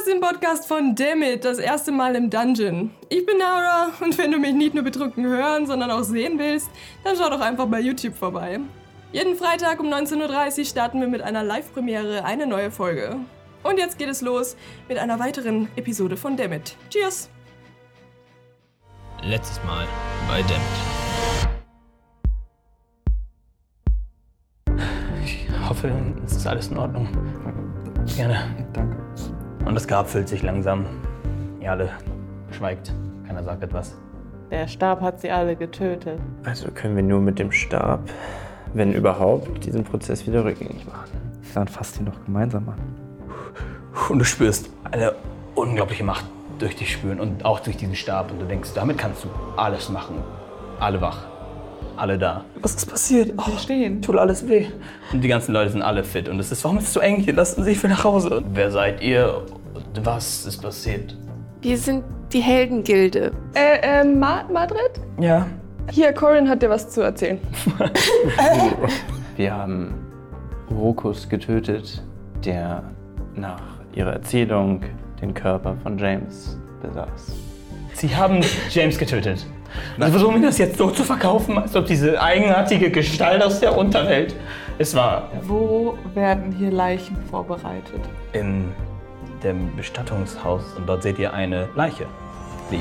hörst den Podcast von Dammit, das erste Mal im Dungeon. Ich bin Nara und wenn du mich nicht nur betrunken hören, sondern auch sehen willst, dann schau doch einfach bei YouTube vorbei. Jeden Freitag um 19:30 Uhr starten wir mit einer Live-Premiere eine neue Folge. Und jetzt geht es los mit einer weiteren Episode von Dammit. Cheers! Letztes Mal bei Dammit. Ich hoffe, es ist alles in Ordnung. Gerne. Danke. Und das Grab füllt sich langsam. Ihr alle schweigt. Keiner sagt etwas. Der Stab hat sie alle getötet. Also können wir nur mit dem Stab, wenn überhaupt, diesen Prozess wieder rückgängig machen. Dann fasst ihn doch gemeinsam an. Und du spürst eine unglaubliche Macht durch dich spüren und auch durch diesen Stab. Und du denkst, damit kannst du alles machen. Alle wach. Alle da. Was ist passiert? Wir stehen. Tut alles weh. Und die ganzen Leute sind alle fit. Und es ist, warum ist es so eng hier? Lassen Sie, ich will nach Hause. Und wer seid ihr? Und was ist passiert? Wir sind die Heldengilde. Madrid? Ja. Hier, Corin hat dir was zu erzählen. Wir haben Rokus getötet, der nach ihrer Erzählung den Körper von James besaß. Sie haben James getötet. Sie versuchen mir das jetzt so zu verkaufen, als ob diese eigenartige Gestalt aus der Unterwelt es war. Wo werden hier Leichen vorbereitet? In dem Bestattungshaus und dort seht ihr eine Leiche liegen.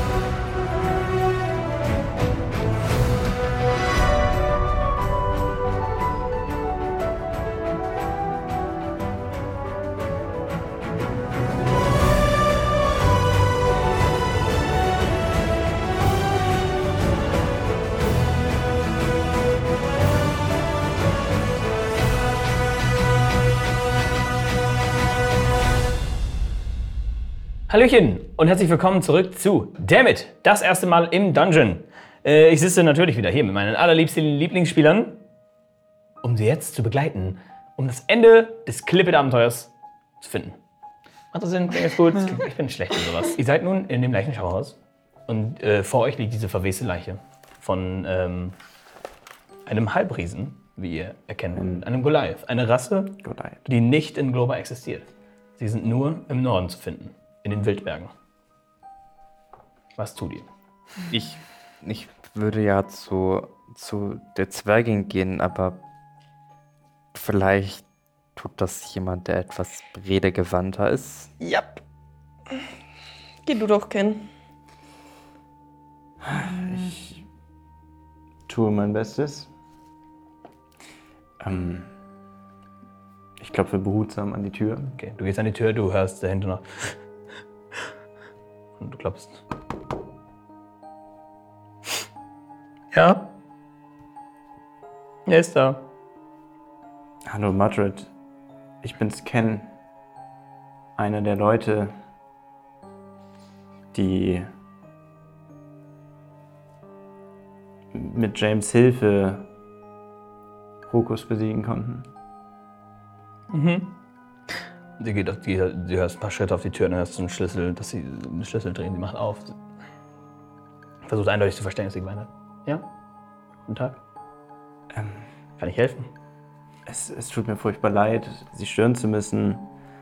Hallöchen und herzlich willkommen zurück zu Dammit, das erste Mal im Dungeon. Ich sitze natürlich wieder hier mit meinen allerliebsten Lieblingsspielern, um sie jetzt zu begleiten, um das Ende des Clippet-Abenteuers zu finden. Macht das Sinn? Klingt das gut? Ich bin schlecht in sowas. Ihr seid nun in dem Leichenschauhaus und vor euch liegt diese verweste Leiche von einem Halbriesen, wie ihr erkennt, einem Goliath. Eine Rasse, die nicht in Globa existiert. Sie sind nur im Norden zu finden. In den Wildbergen. Was tut ihr? Ich würde ja zu der Zwergin gehen, aber vielleicht tut das jemand, der etwas redegewandter ist. Ja. Geh du doch, Ken. Ich tue mein Bestes. Ich klopfe behutsam an die Tür. Okay, du gehst an die Tür, du hörst dahinter noch. Und du klopfst. Ja? Er ist da. Hallo Madrid, ich bin's Ken. Einer der Leute, die mit James' Hilfe Rokus besiegen konnten. Mhm. Sie geht du hörst ein paar Schritte auf die Tür und hörst einen Schlüssel, dass sie den Schlüssel drehen. Sie macht auf. Versucht eindeutig zu verstehen, was sie gemeint hat. Ja? Guten Tag. Kann ich helfen? Es tut mir furchtbar leid, Sie stören zu müssen.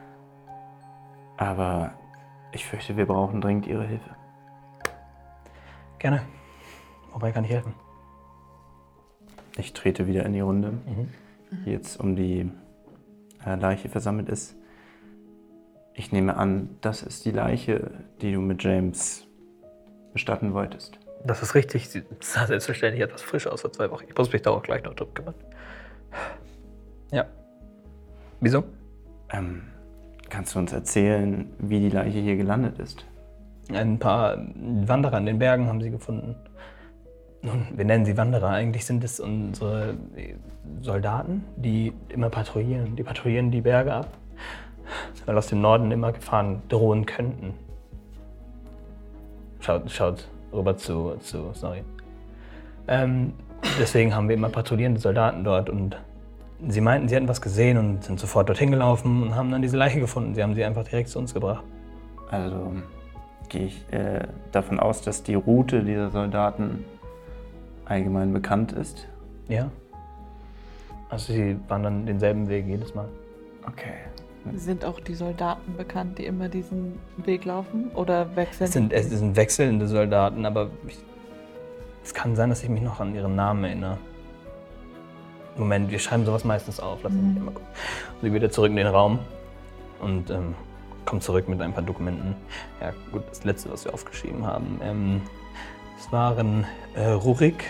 Aber ich fürchte, wir brauchen dringend Ihre Hilfe. Gerne. Wobei kann ich helfen? Ich trete wieder in die Runde, die jetzt um die Leiche versammelt ist. Ich nehme an, das ist die Leiche, die du mit James bestatten wolltest. Das ist richtig. Sie sah selbstverständlich etwas frisch aus vor 2 Wochen. Ich muss mich da auch gleich noch drum kümmern. Ja. Wieso? Kannst du uns erzählen, wie die Leiche hier gelandet ist? Ein paar Wanderer in den Bergen haben sie gefunden. Nun, wir nennen sie Wanderer. Eigentlich sind es unsere Soldaten, die immer patrouillieren. Die patrouillieren die Berge ab, weil aus dem Norden immer Gefahren drohen könnten. Schaut rüber zu Snorri. Deswegen haben wir immer patrouillierende Soldaten dort und sie meinten, sie hätten was gesehen und sind sofort dorthin gelaufen und haben dann diese Leiche gefunden. Sie haben sie einfach direkt zu uns gebracht. Also gehe ich davon aus, dass die Route dieser Soldaten allgemein bekannt ist? Ja. Also sie wandern denselben Weg jedes Mal. Okay. Sind auch die Soldaten bekannt, die immer diesen Weg laufen? Oder wechseln? Es sind wechselnde Soldaten, aber es kann sein, dass ich mich noch an ihren Namen erinnere. Moment, wir schreiben sowas meistens auf. Lass mich mal gucken. Und sie wieder zurück in den Raum und kommt zurück mit ein paar Dokumenten. Ja, gut, das letzte, was wir aufgeschrieben haben. Es waren Rurik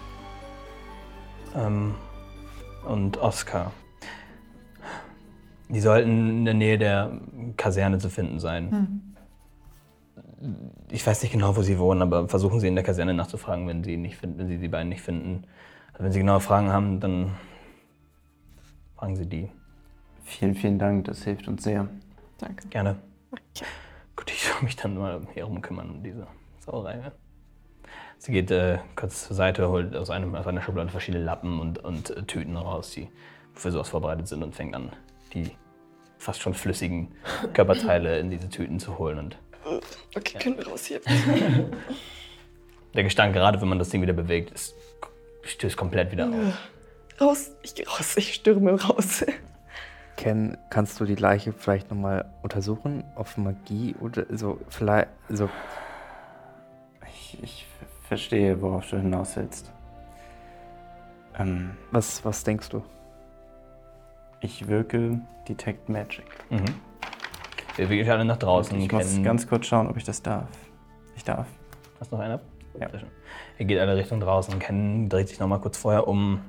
und Oskar. Die sollten in der Nähe der Kaserne zu finden sein. Ich weiß nicht genau, wo sie wohnen, aber versuchen Sie in der Kaserne nachzufragen, wenn Sie die beiden nicht finden. Also wenn Sie genaue Fragen haben, dann fragen Sie die. Vielen, vielen Dank, das hilft uns sehr. Danke. Gerne. Gut, ich soll mich dann mal hier rumkümmern um diese Sauerei. Ja. Sie geht kurz zur Seite, holt aus einer Schublade verschiedene Lappen und Tüten raus, die für sowas vorbereitet sind und fängt an, die fast schon flüssigen Körperteile in diese Tüten zu holen. Und Okay, können wir raus hier. der Gestank, gerade wenn man das Ding wieder bewegt, stößt komplett wieder auf. Raus, ich gehe raus, ich stürme raus. Ken, kannst du die Leiche vielleicht nochmal untersuchen auf Magie oder so? Vielleicht, also Ich verstehe, worauf du hinaus willst. was denkst du? Ich wirke Detect Magic. Wir gehen alle nach draußen. Ich muss ganz kurz schauen, ob ich das darf. Ich darf. Hast du noch einer? Ja. Sehr schön. Ihr geht alle Richtung draußen. Ken dreht sich noch mal kurz vorher um.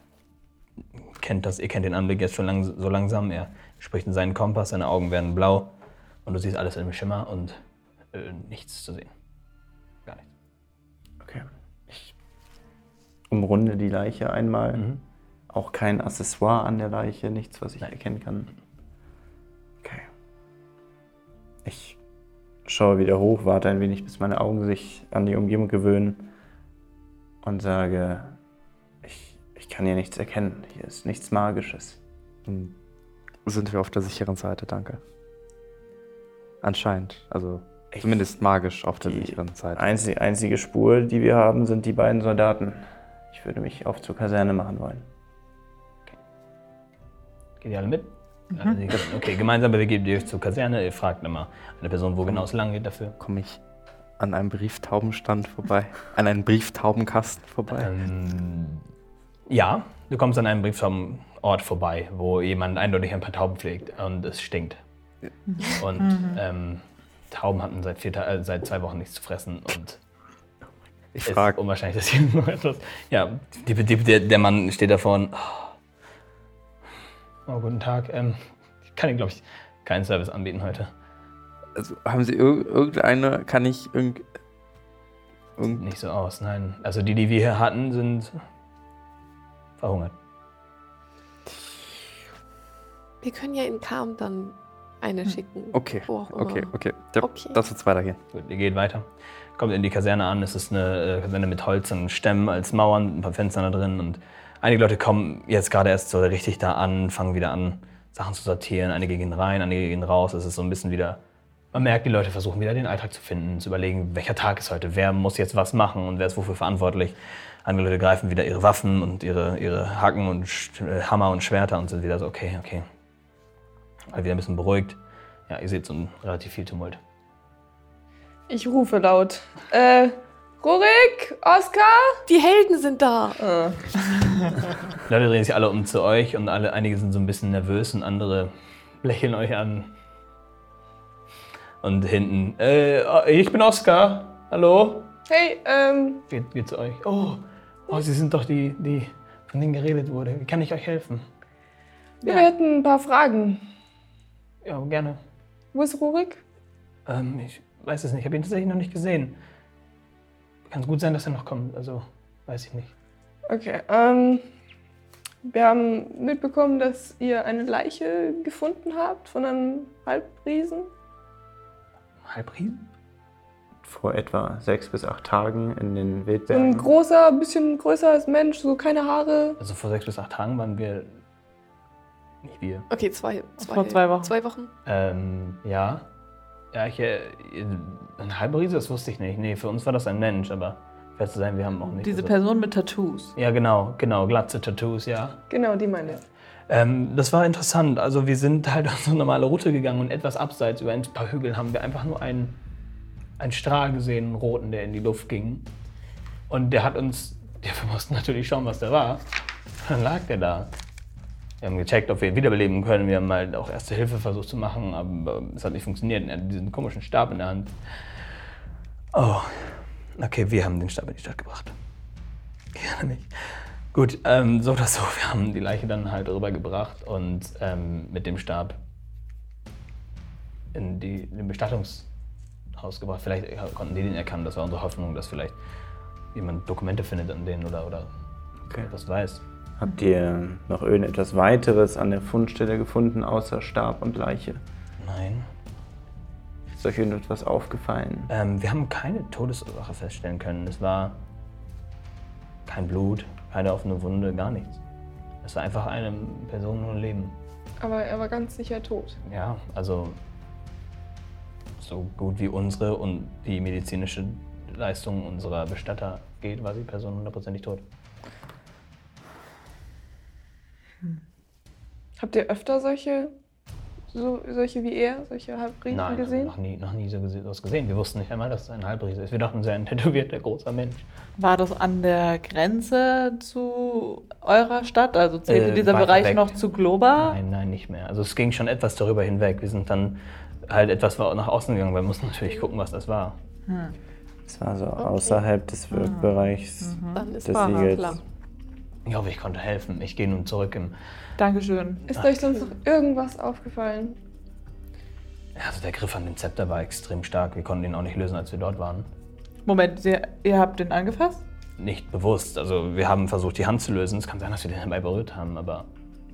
Ihr kennt den Anblick jetzt schon so langsam. Er spricht in seinen Kompass, seine Augen werden blau. Und du siehst alles im Schimmer und nichts zu sehen. Gar nichts. Okay. Ich umrunde die Leiche einmal. Auch kein Accessoire an der Leiche, nichts, was ich erkennen kann. Okay. Ich schaue wieder hoch, warte ein wenig, bis meine Augen sich an die Umgebung gewöhnen und sage, ich kann hier nichts erkennen. Hier ist nichts Magisches. Dann sind wir auf der sicheren Seite, danke. Anscheinend, also zumindest magisch auf der sicheren Seite. Einzige Spur, die wir haben, sind die beiden Soldaten. Ich würde mich auf zur Kaserne machen wollen. Geht ihr alle mit? Okay, gemeinsam begebt ihr euch zur Kaserne. Ihr fragt immer eine Person, wo genau es lang geht dafür. Komme ich an einem Brieftaubenstand vorbei? An einem Brieftaubenkasten vorbei? Ja, du kommst an einem Brieftaubenort vorbei, wo jemand eindeutig ein paar Tauben pflegt und es stinkt. Und Tauben hatten seit 2 Wochen nichts zu fressen und Ich es frage. ist unwahrscheinlich, dass hier noch etwas... Ja, der Mann steht davor und... Oh, guten Tag. Ich kann Ihnen, glaube ich, keinen Service anbieten heute. Also haben Sie irgendeine, kann ich Sieht nicht so aus, nein. Also die wir hier hatten, sind verhungert. Wir können ja in Calm dann eine schicken. Okay, Wo auch immer. okay. Okay. Das wird's weitergehen. Gut, ihr geht weiter. Kommt in die Kaserne an. Es ist eine Kaserne mit Holz und Stämmen als Mauern, mit ein paar Fenstern da drin. Und einige Leute kommen jetzt gerade erst so richtig da an, fangen wieder an, Sachen zu sortieren. Einige gehen rein, einige gehen raus. Es ist so ein bisschen wieder... Man merkt, die Leute versuchen wieder den Alltag zu finden, zu überlegen, welcher Tag ist heute, wer muss jetzt was machen und wer ist wofür verantwortlich. Andere Leute greifen wieder ihre Waffen und ihre Hacken und Hammer und Schwerter und sind wieder so, okay. Alle wieder ein bisschen beruhigt. Ja, ihr seht so relativ viel Tumult. Ich rufe laut. Rurik, Oskar? Die Helden sind da. Die Leute drehen sich alle um zu euch und einige sind so ein bisschen nervös und andere lächeln euch an. Und hinten, ich bin Oskar, hallo? Hey, Geht zu euch. Oh, Sie sind doch die von denen geredet wurde. Wie kann ich euch helfen? wir hätten ein paar Fragen. Ja, gerne. Wo ist Rurik? Ich weiß es nicht, ich habe ihn tatsächlich noch nicht gesehen. Kann es gut sein, dass er noch kommt, also weiß ich nicht. Okay, wir haben mitbekommen, dass ihr eine Leiche gefunden habt von einem Halbriesen. Halbriesen? Vor etwa 6 bis 8 Tagen in den So ein Wildbergen. großer, bisschen größer als Mensch, so keine Haare. Also vor 6 bis 8 Tagen waren wir... Nicht wir. Okay, zwei Vor 2 Wochen. 2 Wochen. Ja. Ja, ein Halbriese, das wusste ich nicht. Nee, für uns war das ein Mensch, aber fest zu sein, wir haben auch nicht... Diese also- Person mit Tattoos. Ja, genau, glatze Tattoos, ja. Genau, die meine ich. Das war interessant. Also wir sind halt auf so eine normale Route gegangen und etwas abseits über ein paar Hügel haben wir einfach nur einen Strahl gesehen, einen roten, der in die Luft ging. Und der hat uns, wir mussten natürlich schauen, was der war. Dann lag der da. Wir haben gecheckt, ob wir ihn wiederbeleben können. Wir haben halt auch Erste Hilfe versucht zu machen, aber es hat nicht funktioniert. Er hatte diesen komischen Stab in der Hand. Oh, okay, wir haben den Stab in die Stadt gebracht. Gerne nicht. Gut, so oder so, wir haben die Leiche dann halt rübergebracht und mit dem Stab in den Bestattungshaus gebracht. Vielleicht konnten die den erkennen, das war unsere Hoffnung, dass vielleicht jemand Dokumente findet an denen oder etwas weiß. Habt ihr noch irgendetwas weiteres an der Fundstelle gefunden, außer Stab und Leiche? Nein. Ist euch irgendetwas aufgefallen? Wir haben keine Todesursache feststellen können. Es war kein Blut, keine offene Wunde, gar nichts. Es war einfach eine Person ohne Leben. Aber er war ganz sicher tot. Ja, also so gut wie unsere und die medizinische Leistung unserer Bestatter geht, war die Person hundertprozentig tot. Habt ihr öfter solche wie er, solche Halbriesen Nein, gesehen? noch nie sowas gesehen. Wir wussten nicht einmal, dass es ein Halbriese ist. Wir dachten, es sei ein tätowierter, großer Mensch. War das an der Grenze zu eurer Stadt? Also zählte dieser weiter Bereich weg. noch zu Globa? Nein, nicht mehr. Also es ging schon etwas darüber hinweg. Wir sind dann halt etwas nach außen gegangen, weil wir mussten natürlich gucken, was das war. Es war so außerhalb des Wirkbereichs Dann ist des wahrer, Siegels. klar. Ich hoffe, ich konnte helfen. Ich gehe nun zurück im... Dankeschön. Ist euch sonst noch irgendwas aufgefallen? Also der Griff an den Zepter war extrem stark. Wir konnten ihn auch nicht lösen, als wir dort waren. Moment, ihr habt den angefasst? Nicht bewusst. Also wir haben versucht, die Hand zu lösen. Es kann sein, dass wir den dabei berührt haben, aber...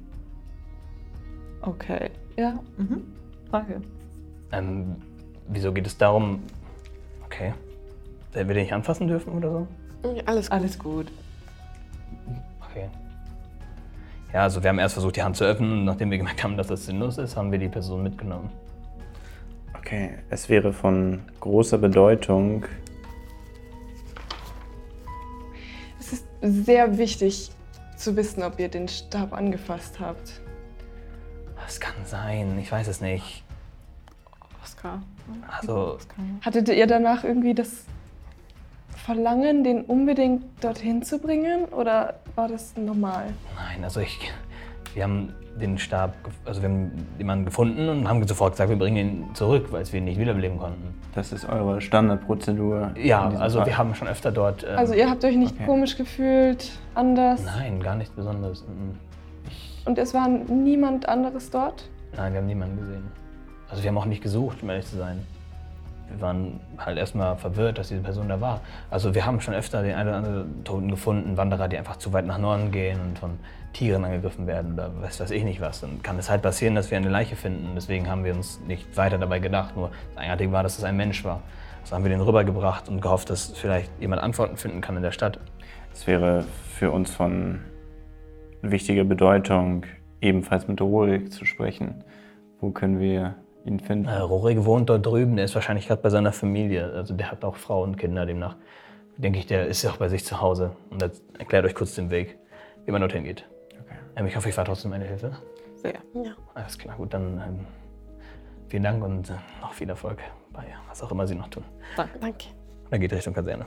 Okay. Ja, danke. Wieso geht es darum... Okay. Dass wir den nicht anfassen dürfen oder so? Alles gut. Alles gut. Okay. Ja, also wir haben erst versucht, die Hand zu öffnen und nachdem wir gemerkt haben, dass das sinnlos ist, haben wir die Person mitgenommen. Okay, es wäre von großer Bedeutung. Es ist sehr wichtig zu wissen, ob ihr den Stab angefasst habt. Das kann sein, ich weiß es nicht. Oskar. Also, Hattet ihr danach irgendwie das Verlangen, den unbedingt dorthin zu bringen? Oder war das normal? nein, also wir haben den Stab, also wir haben jemanden gefunden und haben sofort gesagt, wir bringen ihn zurück, weil wir ihn nicht wiederbeleben konnten. Das ist eure Standardprozedur. Ja, in diesem also Fall. wir haben schon öfter dort... Also ihr habt euch nicht Okay. komisch gefühlt, anders? Nein, gar nichts Besonderes. Und es war niemand anderes dort? Nein, wir haben niemanden gesehen. Also wir haben auch nicht gesucht, um ehrlich zu sein. Wir waren halt erstmal verwirrt, dass diese Person da war. Also wir haben schon öfter den einen oder anderen Toten gefunden, Wanderer, die einfach zu weit nach Norden gehen und von Tieren angegriffen werden oder weiß ich nicht was. Dann kann es halt passieren, dass wir eine Leiche finden. Deswegen haben wir uns nicht weiter dabei gedacht. Nur das Eigenartige war, dass es ein Mensch war. Also haben wir den rübergebracht und gehofft, dass vielleicht jemand Antworten finden kann in der Stadt. Es wäre für uns von wichtiger Bedeutung, ebenfalls mit Rorik zu sprechen. Wo können wir ihn finden? Rorik wohnt dort drüben, der ist wahrscheinlich gerade bei seiner Familie. Also der hat auch Frau und Kinder, demnach denke ich, der ist ja auch bei sich zu Hause. Und jetzt erklärt euch kurz den Weg, wie man dorthin geht. Okay. Ich hoffe, ich war trotzdem eine Hilfe. Sehr. Ja. Alles klar, gut, dann vielen Dank und noch viel Erfolg bei was auch immer Sie noch tun. Danke. Dann geht Richtung Kaserne.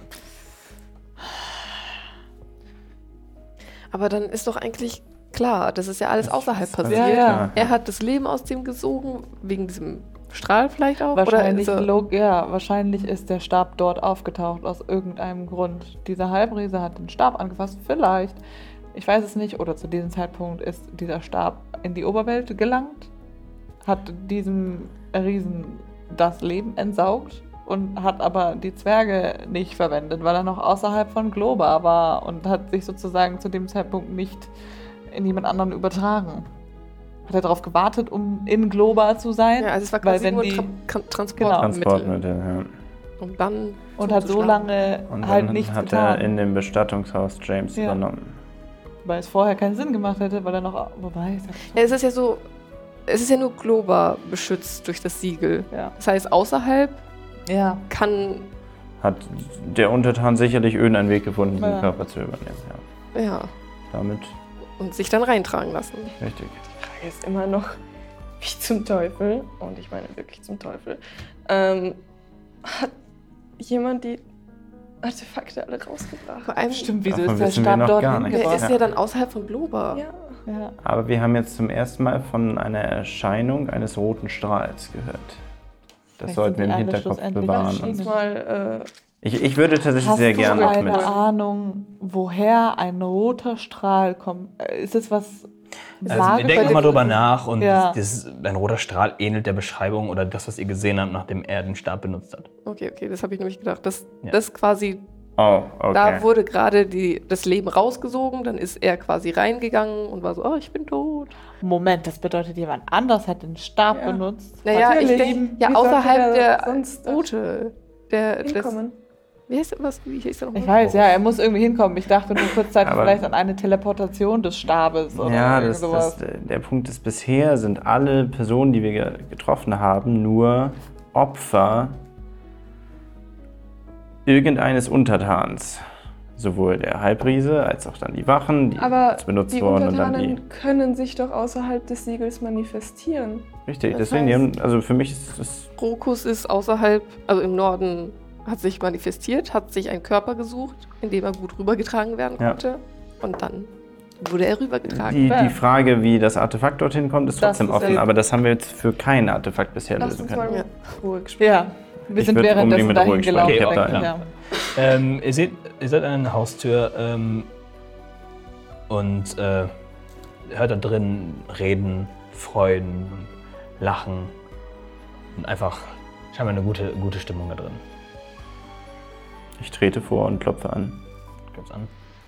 Aber dann ist doch eigentlich klar, das ist ja alles außerhalb passiert. Ja, ja. Er hat das Leben aus dem gesogen, wegen diesem Strahl vielleicht auch? Wahrscheinlich, Oder ist er, wahrscheinlich ist der Stab dort aufgetaucht aus irgendeinem Grund. Dieser Halbriese hat den Stab angefasst, vielleicht. Ich weiß es nicht. Oder zu diesem Zeitpunkt ist dieser Stab in die Oberwelt gelangt, hat diesem Riesen das Leben entsaugt und hat aber die Zwerge nicht verwendet, weil er noch außerhalb von Globa war und hat sich sozusagen zu dem Zeitpunkt nicht in jemand anderen übertragen. Hat er darauf gewartet, um in Globa zu sein? ja, also es war Weil quasi wenn nur die- Transportmittel. Transportmittel, ja. Und dann Und hat so zuzuschlagen. lange Und halt dann nichts hat getan, er in dem Bestattungshaus James Ja. übernommen. weil es vorher keinen Sinn gemacht hätte, weil er noch... Wobei, Ja, es ist ja so, es ist ja nur Globa beschützt durch das Siegel. ja. Das heißt, außerhalb Ja, kann, Hat der Untertan sicherlich irgendeinen Weg gefunden, diesen Ja. Körper zu übernehmen. Ja. ja, Damit und sich dann reintragen lassen. Richtig. Die Frage ist immer noch, wie zum Teufel, und ich meine wirklich zum Teufel, hat jemand die Artefakte alle rausgebracht? Vor allem, Stimmt, wieso Davon ist der wissen wir Stab noch dort gar nicht. der ist hingebracht? ja dann außerhalb von Globa. Ja. Ja. Aber wir haben jetzt zum ersten Mal von einer Erscheinung eines roten Strahls gehört. Das Vielleicht sollten wir sind im die alle Hinterkopf schlussendlich bewahren. erschienen. Uns mal, Ich würde tatsächlich Hast sehr du gerne noch eine mit. Ahnung, woher ein roter Strahl kommt? Ist es was Also vage wir denken bei mal dir? drüber nach und Ja. ein roter Strahl ähnelt der Beschreibung oder das, was ihr gesehen habt, nachdem er den Stab benutzt hat. Okay, das habe ich nämlich gedacht. Das Ja. quasi, Oh, okay. da wurde gerade das Leben rausgesogen, dann ist er quasi reingegangen und war so, oh, ich bin tot. Moment, das bedeutet, jemand anders hat den Stab Ja. benutzt. Naja, ich Natürlich. denke, ja, Wie sollte außerhalb der der sonst Route. hinkommen. Wie hieß der nochmal? Ich weiß, ja, er muss irgendwie hinkommen. Ich dachte nur kurzzeitig Aber- vielleicht an eine Teleportation des Stabes oder Ja, irgend sowas. der Punkt ist, bisher sind alle Personen, die wir getroffen haben, nur Opfer irgendeines Untertans. Sowohl der Halbriese als auch dann die Wachen, die Aber jetzt benutzt die wurden und dann die. Untertanen können sich doch außerhalb des Siegels manifestieren. Richtig, Das deswegen, die heißt- haben, also für mich ist das. Rokus ist außerhalb, also im Norden, hat sich manifestiert, hat sich einen Körper gesucht, in dem er gut rübergetragen werden Ja. konnte. Und dann wurde er rübergetragen. Die Frage, wie das Artefakt dorthin kommt, ist Das trotzdem ist offen. ja- aber das haben wir jetzt für kein Artefakt bisher Lass lösen uns können. mal Ja. ruhig sprechen. Ja, wir Ich sind würd währenddessen unbedingt mit dahin ruhig gelaufen. sprechen. Okay, Ja, denke ich, ja. ja. Ihr seid an einer Haustür und hört da drin reden, freuen, lachen und einfach scheinbar eine gute Stimmung da drin. Ich trete vor und klopfe an. Klopft's an.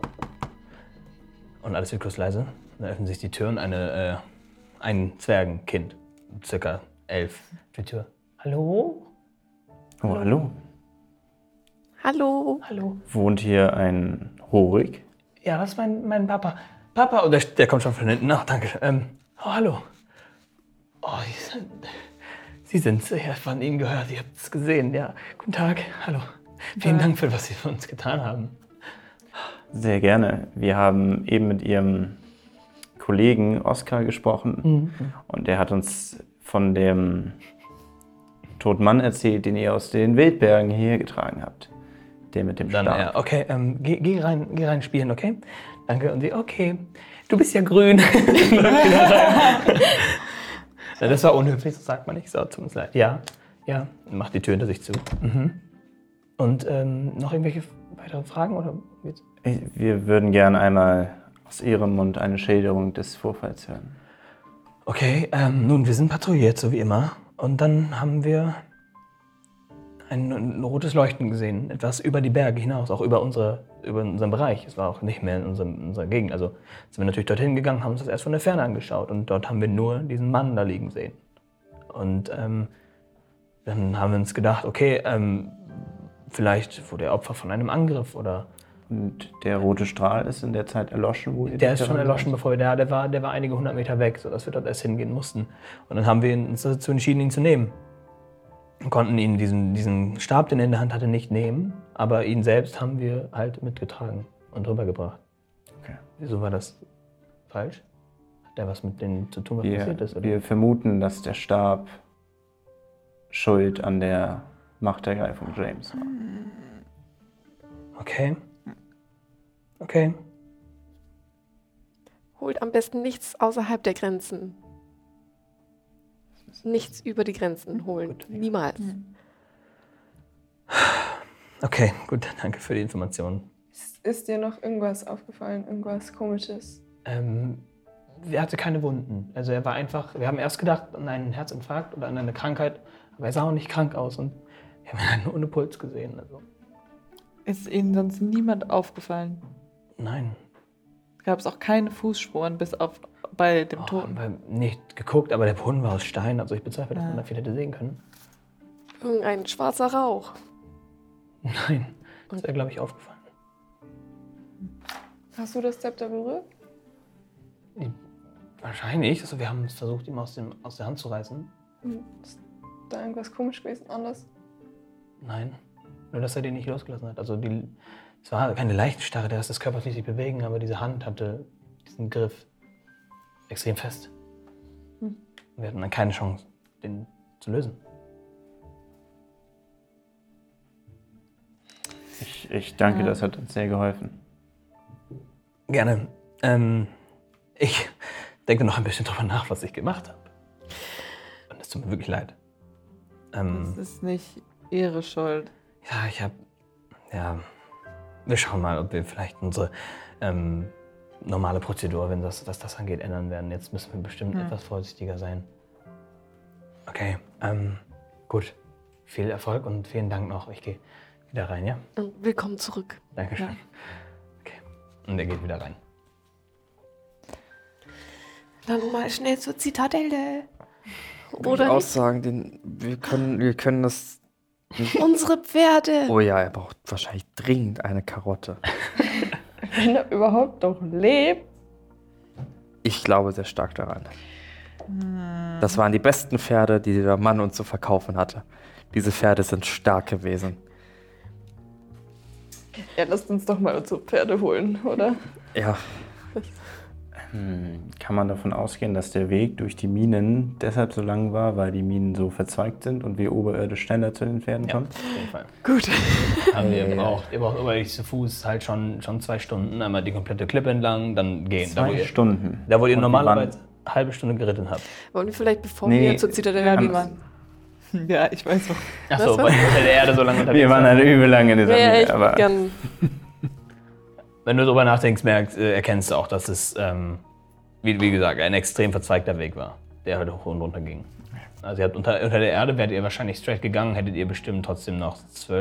Und alles wird kurz leise. Dann öffnen sich die Türen. Ein Zwergenkind, circa 11, die Tür. Hallo? Oh, hallo. Hallo. Hallo? Wohnt hier ein Horik? Ja, das ist mein Papa. Papa, und der kommt schon von hinten. Ach, danke. Oh, hallo. Oh, Sie sind's. Ich habe von Ihnen gehört. Ich habe es gesehen. Ja, guten Tag. Hallo. Vielen Dank für was Sie für uns getan haben. Sehr gerne. Wir haben eben mit Ihrem Kollegen Oskar gesprochen und der hat uns von dem toten Mann erzählt, den ihr aus den Wildbergen hierher getragen habt. Der mit dem Dann, Stab. okay, geh rein spielen, okay? Danke. Und sie, okay, du bist ja grün. Na, das war unhöflich, das sagt man nicht. So, tut uns leid. Ja, macht die Tür hinter sich zu. Und noch irgendwelche weitere Fragen? Oder geht's? Wir würden gerne einmal aus Ihrem Mund eine Schilderung des Vorfalls hören. Okay, nun, wir sind patrouilliert, so wie immer. Und dann haben wir ein rotes Leuchten gesehen, etwas über die Berge hinaus, auch über unseren Bereich. Es war auch nicht mehr in unserer Gegend. Also sind wir natürlich dorthin gegangen, haben uns das erst von der Ferne angeschaut und dort haben wir nur diesen Mann da liegen sehen. Und dann haben wir uns gedacht, okay, vielleicht wurde er Opfer von einem Angriff oder... Und der rote Strahl ist in der Zeit erloschen, wo ihr Der nicht ist schon daran erloschen, seid? bevor wir der war einige 100 Meter weg, sodass wir dort erst hingehen mussten. Und dann haben wir uns dazu entschieden, ihn zu nehmen. Wir konnten ihn diesen Stab, den er in der Hand hatte, nicht nehmen, aber ihn selbst haben wir halt mitgetragen und rübergebracht. Okay. Wieso war das falsch? Hat der was mit denen zu tun, was passiert ist? Oder? Wir vermuten, dass der Stab schuld an der Machtergreifung James war. Okay. Okay. Holt am besten nichts außerhalb der Grenzen. Nichts über die Grenzen holen. Niemals. Okay, gut, danke für die Informationen. Ist dir noch irgendwas aufgefallen? Irgendwas Komisches? Er hatte keine Wunden. Also er war einfach, wir haben erst gedacht an einen Herzinfarkt oder an eine Krankheit, aber er sah auch nicht krank aus und wir haben ihn halt nur ohne Puls gesehen. Also. Ist Ihnen sonst niemand aufgefallen? Nein, Gab es auch keine Fußspuren, bis auf bei dem Toten? haben wir nicht geguckt, aber der Boden war aus Stein, also ich bezweifle, dass man da viel hätte sehen können. Irgendein schwarzer Rauch. Nein, das wäre, glaube ich, aufgefallen. Hast du das Zepter berührt? Wahrscheinlich, also wir haben es versucht, ihm aus der Hand zu reißen. Ist da irgendwas komisch gewesen? Anders? Nein, nur dass er den nicht losgelassen hat. Also es war keine Leichenstarre, der ist das Körper nicht sich bewegen, aber diese Hand hatte diesen Griff extrem fest. Wir hatten dann keine Chance, den zu lösen. Ich danke, das hat uns sehr geholfen. Gerne. Ich denke noch ein bisschen drüber nach, was ich gemacht habe. Und es tut mir wirklich leid. Das ist nicht Ihre Schuld. Ja, wir schauen mal, ob wir vielleicht unsere normale Prozedur, was das angeht, ändern werden. Jetzt müssen wir bestimmt etwas vorsichtiger sein. Okay, gut. Viel Erfolg und vielen Dank noch. Ich gehe wieder rein, ja? Willkommen zurück. Dankeschön. Ja. Okay. Und er geht wieder rein. Dann mal schnell zur Zitadelle. Würde Oder ich auch nicht? sagen, wir können das. Unsere Pferde. Oh ja, er braucht wahrscheinlich dringend eine Karotte. Wenn er überhaupt noch lebt. Ich glaube sehr stark daran. Das waren die besten Pferde, die der Mann uns zu verkaufen hatte. Diese Pferde sind stark gewesen. Ja, lasst uns doch mal unsere Pferde holen, oder? Ja, Kann man davon ausgehen, dass der Weg durch die Minen deshalb so lang war, weil die Minen so verzweigt sind und wir oberirdisch schneller zu den Pferden Ja, kommen? auf jeden Fall. Gut. Aber ihr braucht oberirdisch zu Fuß halt schon 2 Stunden. Einmal die komplette Klippe entlang, dann gehen. 2 Stunden. Da, wo ihr Und die normalerweise eine halbe Stunde geritten habt. Wollen wir vielleicht, bevor Nee, wir zur Zitadelle gehen? Ja, ich weiß noch. Achso, Was? weil ihr unter der Erde so lange unterwegs Wir waren seid. halt übel lange in dieser Ja, Mine, ich aber gern. Wenn du darüber nachdenkst, erkennst du auch, dass es, wie gesagt, ein extrem verzweigter Weg war, der halt hoch und runter ging. Also ihr habt unter der Erde, wärt ihr wahrscheinlich straight gegangen, hättet ihr bestimmt trotzdem noch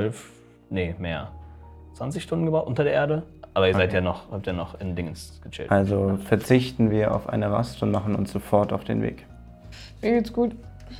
20 Stunden gebraucht unter der Erde. Aber ihr habt ja noch in Dingens gechillt. also verzichten wir auf eine Rast und machen uns sofort auf den Weg. Mir geht's gut.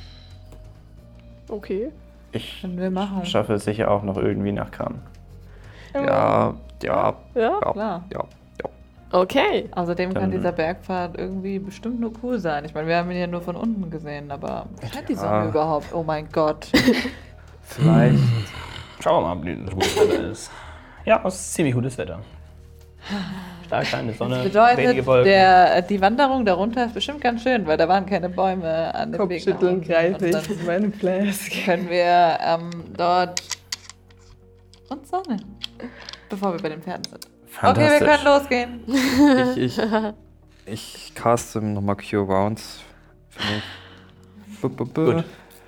Okay. Ich Können wir machen. schaffe es sicher auch noch irgendwie nach Kram. ja. Ja? Klar. Okay. Außerdem kann Dann- dieser Bergpfad irgendwie bestimmt nur cool sein. Ich meine, wir haben ihn ja nur von unten gesehen, aber scheint die Ja. Sonne überhaupt? Oh mein Gott. Vielleicht. Schauen wir mal, ob das gutes Wetter ist. Ja, es ist ziemlich gutes Wetter. Stark scheine Sonne, Das wenige bedeutet, Wolken. die Wanderung darunter ist bestimmt ganz schön, weil da waren keine Bäume an dem Weg. nach Kopfschütteln unten. greife Und ich dann in meine Flask. können wir dort und Sonne, bevor wir bei den Pferden sind. Okay, wir können losgehen. Ich caste nochmal Cure Wounds. Gut.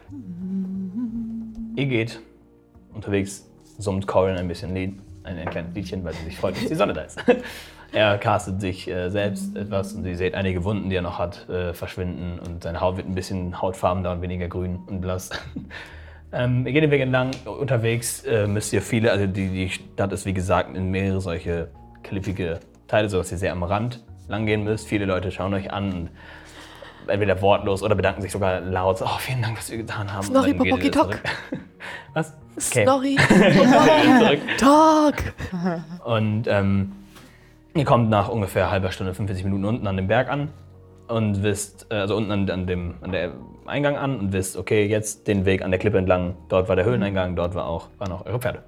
Ihr geht. Unterwegs summt Corin ein bisschen ein kleines Liedchen, weil sie sich freut, dass die Sonne da ist. Er castet sich selbst etwas und sie seht einige Wunden, die er noch hat, verschwinden und seine Haut wird ein bisschen hautfarbener und weniger grün und blass. Ihr geht den Weg entlang. Unterwegs müsst ihr viele, also die Stadt ist wie gesagt in mehrere solche klippige Teile, sodass ihr sehr am Rand lang gehen müsst. Viele Leute schauen euch an und entweder wortlos oder bedanken sich sogar laut. Oh, vielen Dank, was wir getan haben. Snorri, Und dann geht ihr Popoki, zurück. Was? Okay. Snorri. Zurück. Tag. Und ihr kommt nach ungefähr einer halben Stunde, 45 Minuten unten an dem Berg an und wisst, also unten an der Eingang an und wisst, okay, jetzt den Weg an der Klippe entlang. Dort war der Höhleneingang, dort waren auch eure Pferde.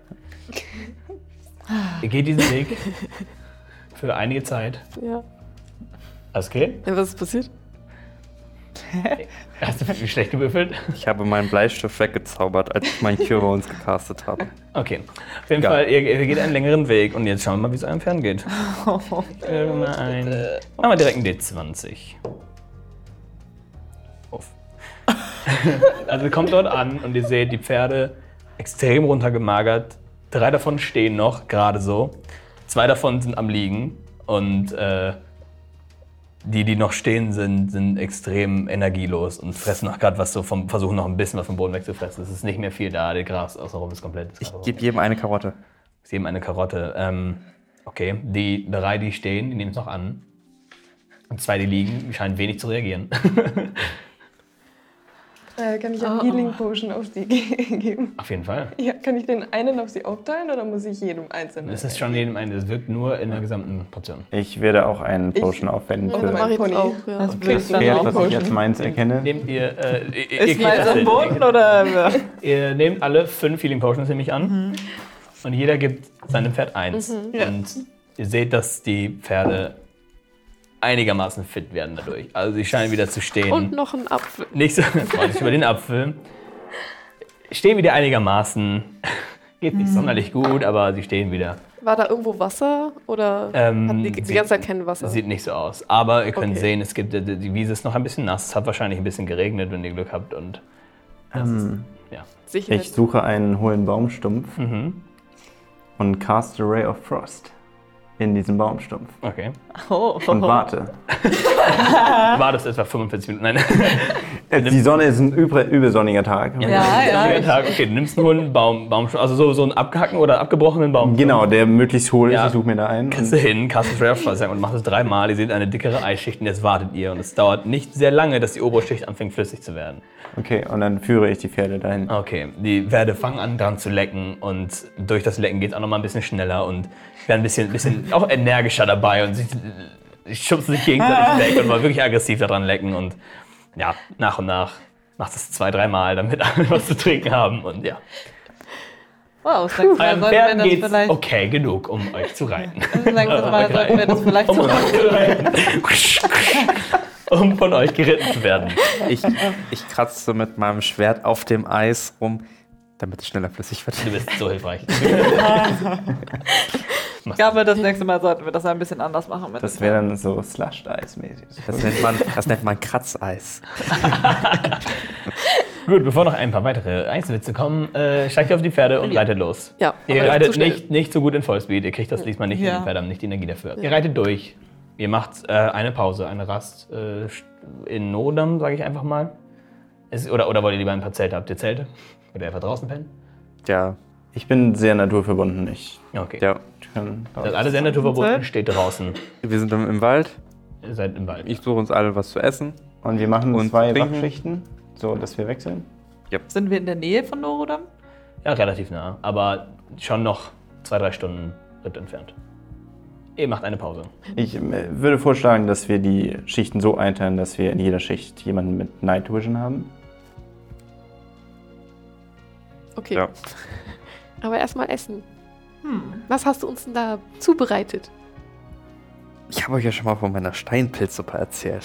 Ihr geht diesen Weg für einige Zeit. Ja. Alles okay? Ja, was ist passiert? Hast du schlecht gewürfelt? Ich habe meinen Bleistift weggezaubert, als ich meinen Cure Wounds gecastet habe. Okay. Auf jeden Ja. Fall, ihr geht einen längeren Weg und jetzt schauen wir mal, wie es eurem Pferd geht. Machen wir direkt einen D20. Uff. Also ihr kommt dort an und ihr seht die Pferde extrem runtergemagert. 3 davon stehen noch, gerade so. 2 davon sind am Liegen und die noch stehen, sind extrem energielos und fressen noch gerade was so versuchen noch ein bisschen was vom Boden wegzufressen. Es ist nicht mehr viel da, der Gras außenrum ist komplett. Ich gebe jedem eine Karotte. Sie haben eine Karotte. Okay, die 3, die stehen, die nehmen es noch an. Und 2, die liegen, die scheinen wenig zu reagieren. Kann ich eine Healing Potion auf die geben? Auf jeden Fall. Ja, kann ich den einen auf sie aufteilen oder muss ich jedem einzelnen? Es ist schon jedem eine, es wirkt nur in der gesamten Portion. Ich werde auch einen Potion aufwenden Also für mein Mach ich Pony. auch, ja. Das Okay, willst du dann Pferd, auch was ich pushen. als meins erkenne. Nehmt ihr, Ist meins am Boden oder? Ihr nehmt alle 5 Healing Potions, nehme ich an. Und jeder gibt seinem Pferd 1. Und ihr seht, dass die Pferde einigermaßen fit werden dadurch. Also sie scheinen wieder zu stehen. Und noch ein Apfel. Nicht so, freut sich über den Apfel. Stehen wieder einigermaßen. Geht nicht sonderlich gut, aber sie stehen wieder. War da irgendwo Wasser oder hatten die ganze Zeit kein Wasser? Sieht nicht so aus. Aber ihr könnt Okay. sehen, es gibt, die Wiese ist noch ein bisschen nass. Es hat wahrscheinlich ein bisschen geregnet, wenn ihr Glück habt. Und das ist, ja. Sicher. Ich suche einen hohlen Baumstumpf und cast a Ray of Frost in diesen Baumstumpf Okay. und warte. War das etwa 45 Minuten? Nein. Die Sonne ist ein übelsonniger Tag. Ja. Tag. Okay, du nimmst nur einen Baum, also so einen abgehackten oder abgebrochenen Baum. Genau, der möglichst hohl ist. Ja. Ich suche mir da einen. Kannst du hin, cast Ray of Frost und macht es 3-mal. Ihr seht eine dickere Eisschicht und jetzt wartet ihr. Und es dauert nicht sehr lange, dass die obere Schicht anfängt flüssig zu werden. Okay, und dann führe ich die Pferde dahin. Okay, die Pferde fangen an dran zu lecken und durch das Lecken geht es auch noch mal ein bisschen schneller und werden ein bisschen auch energischer dabei und sie schubsen sich gegenseitig weg und mal wirklich aggressiv daran lecken und ja, nach und nach macht es 2-3 Mal, damit alle was zu trinken haben und ja. Wow, das nächste Mal Euren sollten wir Pferden das geht's vielleicht... okay genug, um euch zu reiten. Das nächste Mal sollten wir das vielleicht Um so euch zu reiten. Um von euch geritten zu werden. Ich kratze so mit meinem Schwert auf dem Eis rum, damit es schneller flüssig wird. Du bist so hilfreich. Ich glaube, das nächste Mal sollten wir das ein bisschen anders machen. Mit Das wäre dann so Slushed-Eis-mäßig. Das nennt man Kratzeis. Gut, bevor noch ein paar weitere Eiswitze kommen, steigt ihr auf die Pferde und reitet los. Ja, Ihr aber zu reitet schnell. nicht so gut in Vollspeed, ihr kriegt das diesmal nicht, Ja. die Pferde haben nicht die Energie dafür. Ihr reitet durch, ihr macht eine Pause, eine Rast in Nodam, sage ich einfach mal. Oder wollt ihr lieber ein paar Zelte? Habt ihr Zelte? Oder einfach draußen pennen? Ja, Ich bin sehr naturverbunden. Okay. ja. Kann Seid alle sehr naturverbunden, steht draußen. Wir sind im Wald. Ihr seid im Wald. Ich suche uns alle was zu essen. Und wir machen Und 2 trinken. Wachschichten, so dass wir wechseln. Sind wir in der Nähe von Norodam? Ja, relativ nah, aber schon noch 2-3 Stunden Ritt entfernt. Ihr macht eine Pause. Ich würde vorschlagen, dass wir die Schichten so einteilen, dass wir in jeder Schicht jemanden mit Night Vision haben. Okay. Ja. Aber erstmal essen. Was hast du uns denn da zubereitet? Ich habe euch ja schon mal von meiner Steinpilzsuppe erzählt.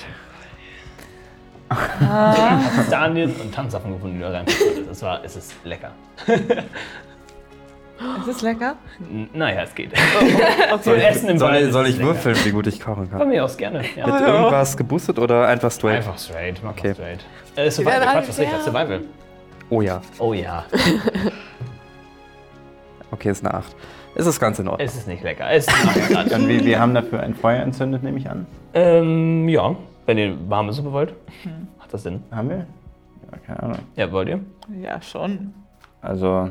Kastanien und Tanzapfen gefunden, die da reinpassen. Es ist lecker. Ist es lecker? Naja, es geht. So ein Essen im Wald Soll ist ich lecker. würfeln, wie gut ich kochen Von kann? mir aus gerne. Ja. Mit irgendwas geboostet oder einfach straight? Einfach straight, mach Okay. mal straight. Survival, werden alle Quatsch, was sicher, Survival. Oh ja. Oh ja, Okay, ist eine 8. Es ist ganz in Ordnung. es ist nicht lecker. Es ist Und wir haben dafür ein Feuer entzündet, nehme ich an. ja, wenn ihr warme Suppe wollt. Macht das Sinn? Haben wir? Ja, keine Ahnung. Ja, wollt ihr? Ja, schon. Also.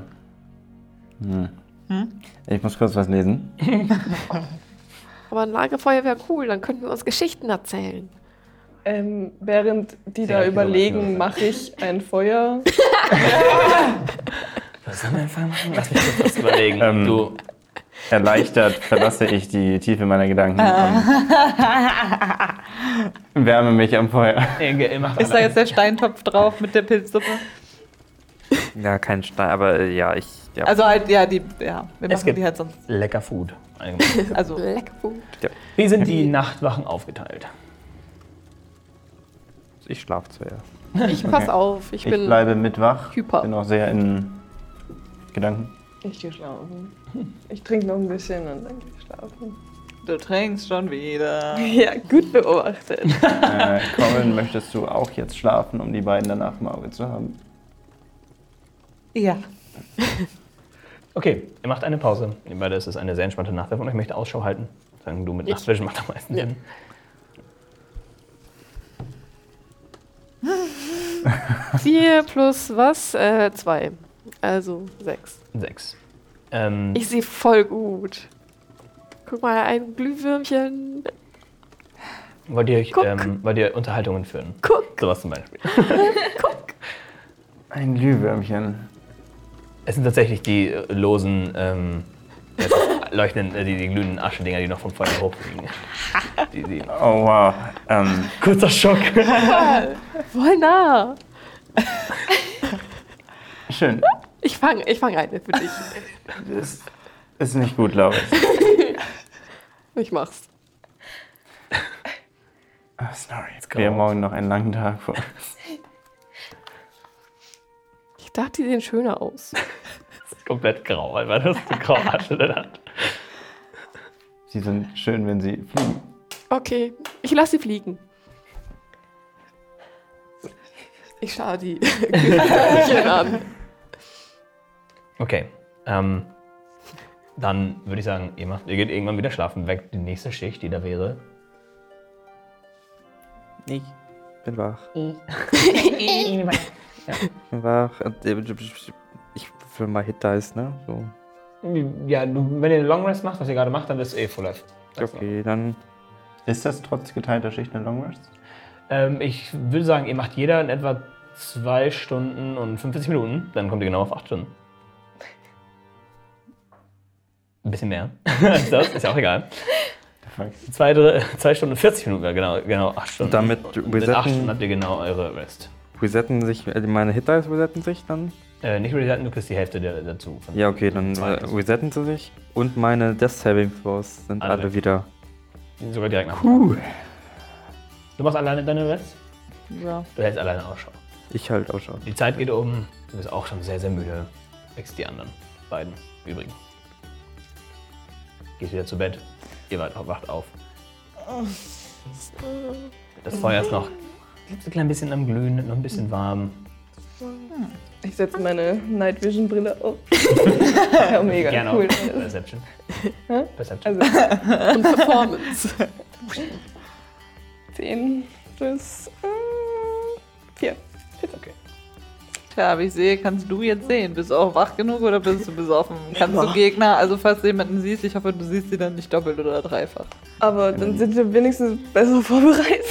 Ich muss kurz was lesen. Aber ein Lagerfeuer wäre cool, dann könnten wir uns Geschichten erzählen. Während die Sehr da viel überlegen, Information. mache ich ein Feuer. Was sollen wir einfach machen? Lass mich kurz was überlegen. Du, Erleichtert verlasse ich die Tiefe meiner Gedanken und wärme mich am Feuer. ihr macht Ist da jetzt der Steintopf drauf mit der Pilzsuppe? Ja, kein Stein, aber ja, ich. Ja. Also halt, ja, wir machen gibt- die halt sonst. lecker Food. allgemein. Also, Lecker Food. Wie sind die Nachtwachen aufgeteilt? Ich schlafe zuerst. Ich pass auf, ich Ich bin bleibe mit wach. hyper. Bin auch sehr in Gedanken. Ich gehe schlafen. Ich trinke noch ein bisschen und dann gehe ich schlafen. du trinkst schon wieder. Ja, gut beobachtet. Corin, möchtest du auch jetzt schlafen, um die beiden danach im Auge zu haben? Ja. Okay, ihr macht eine Pause. Ihr beide, es ist eine sehr entspannte Nacht und ich möchte Ausschau halten. Sagen, du mit Nachtvision macht am meisten Ja. Sinn. Vier plus was? 2. Also 6. 6. Ich sehe voll gut. Guck mal, ein Glühwürmchen. Wollt ihr Guck. wollt ihr Unterhaltungen führen? Guck. Sowas zum Beispiel. Ein Glühwürmchen. Es sind tatsächlich die losen, leuchtenden, die glühenden Aschedinger, die noch vom Feuer hochfliegen. die. Oh wow. Kurzer Schock. Voll nah. Schön. Ich fang eine für dich. Das ist nicht gut, glaube ich. Ich mach's. Sorry. Wir haben morgen noch einen langen Tag vor uns. Ich dachte, die sehen schöner aus. Das ist komplett grau, weil das eine graue Asche in der Hand. Sie sind schön, wenn sie fliegen. Okay, ich lasse sie fliegen. Ich schaue die Küchen an. Okay, dann würde ich sagen, ihr geht irgendwann wieder schlafen. Weg die nächste Schicht, die da wäre. Ich bin wach. Ich bin wach. Ich will mal Hit Dice, ne? So. Ja, wenn ihr eine Long Rest macht, was ihr gerade macht, dann ist es Full Life. Okay, dann. Ist das trotz geteilter Schicht eine Long Rest? Ich würde sagen, ihr macht jeder in etwa 2 Stunden und 45 Minuten. Dann kommt ihr genau auf 8 Stunden. Ein bisschen mehr als das, ist ja auch egal. 2 Stunden und 40 Minuten, genau 8 Stunden. Damit und mit 8 Stunden habt ihr genau eure Rest. Resetten sich, meine Hit Dice resetten sich dann? Nicht resetten, du kriegst die Hälfte dazu. Ja, okay, dann resetten sie sich. Und meine Death Saving Throws sind alle wieder. Sogar direkt nach. Du machst alleine deine Rest? Ja. Du hältst alleine Ausschau. Ich halt Ausschau. Die Zeit geht um. Du bist auch schon sehr, sehr müde. Wächst die anderen beiden übrigens. Gehst wieder zu Bett. Ihr wacht auf. Das Feuer ist noch ein klein bisschen am Glühen, noch ein bisschen warm. Ich setze meine Night Vision Brille auf. Ja, mega Gerne cool. auch. Perception. Perception. Und Performance. 10 bis 4. Okay. Tja, aber ich sehe, kannst du jetzt sehen. Bist du auch wach genug oder bist du besoffen? Kannst du Gegner, also falls du jemanden siehst, ich hoffe, du siehst sie dann nicht doppelt oder dreifach. Aber dann sind wir wenigstens besser vorbereitet.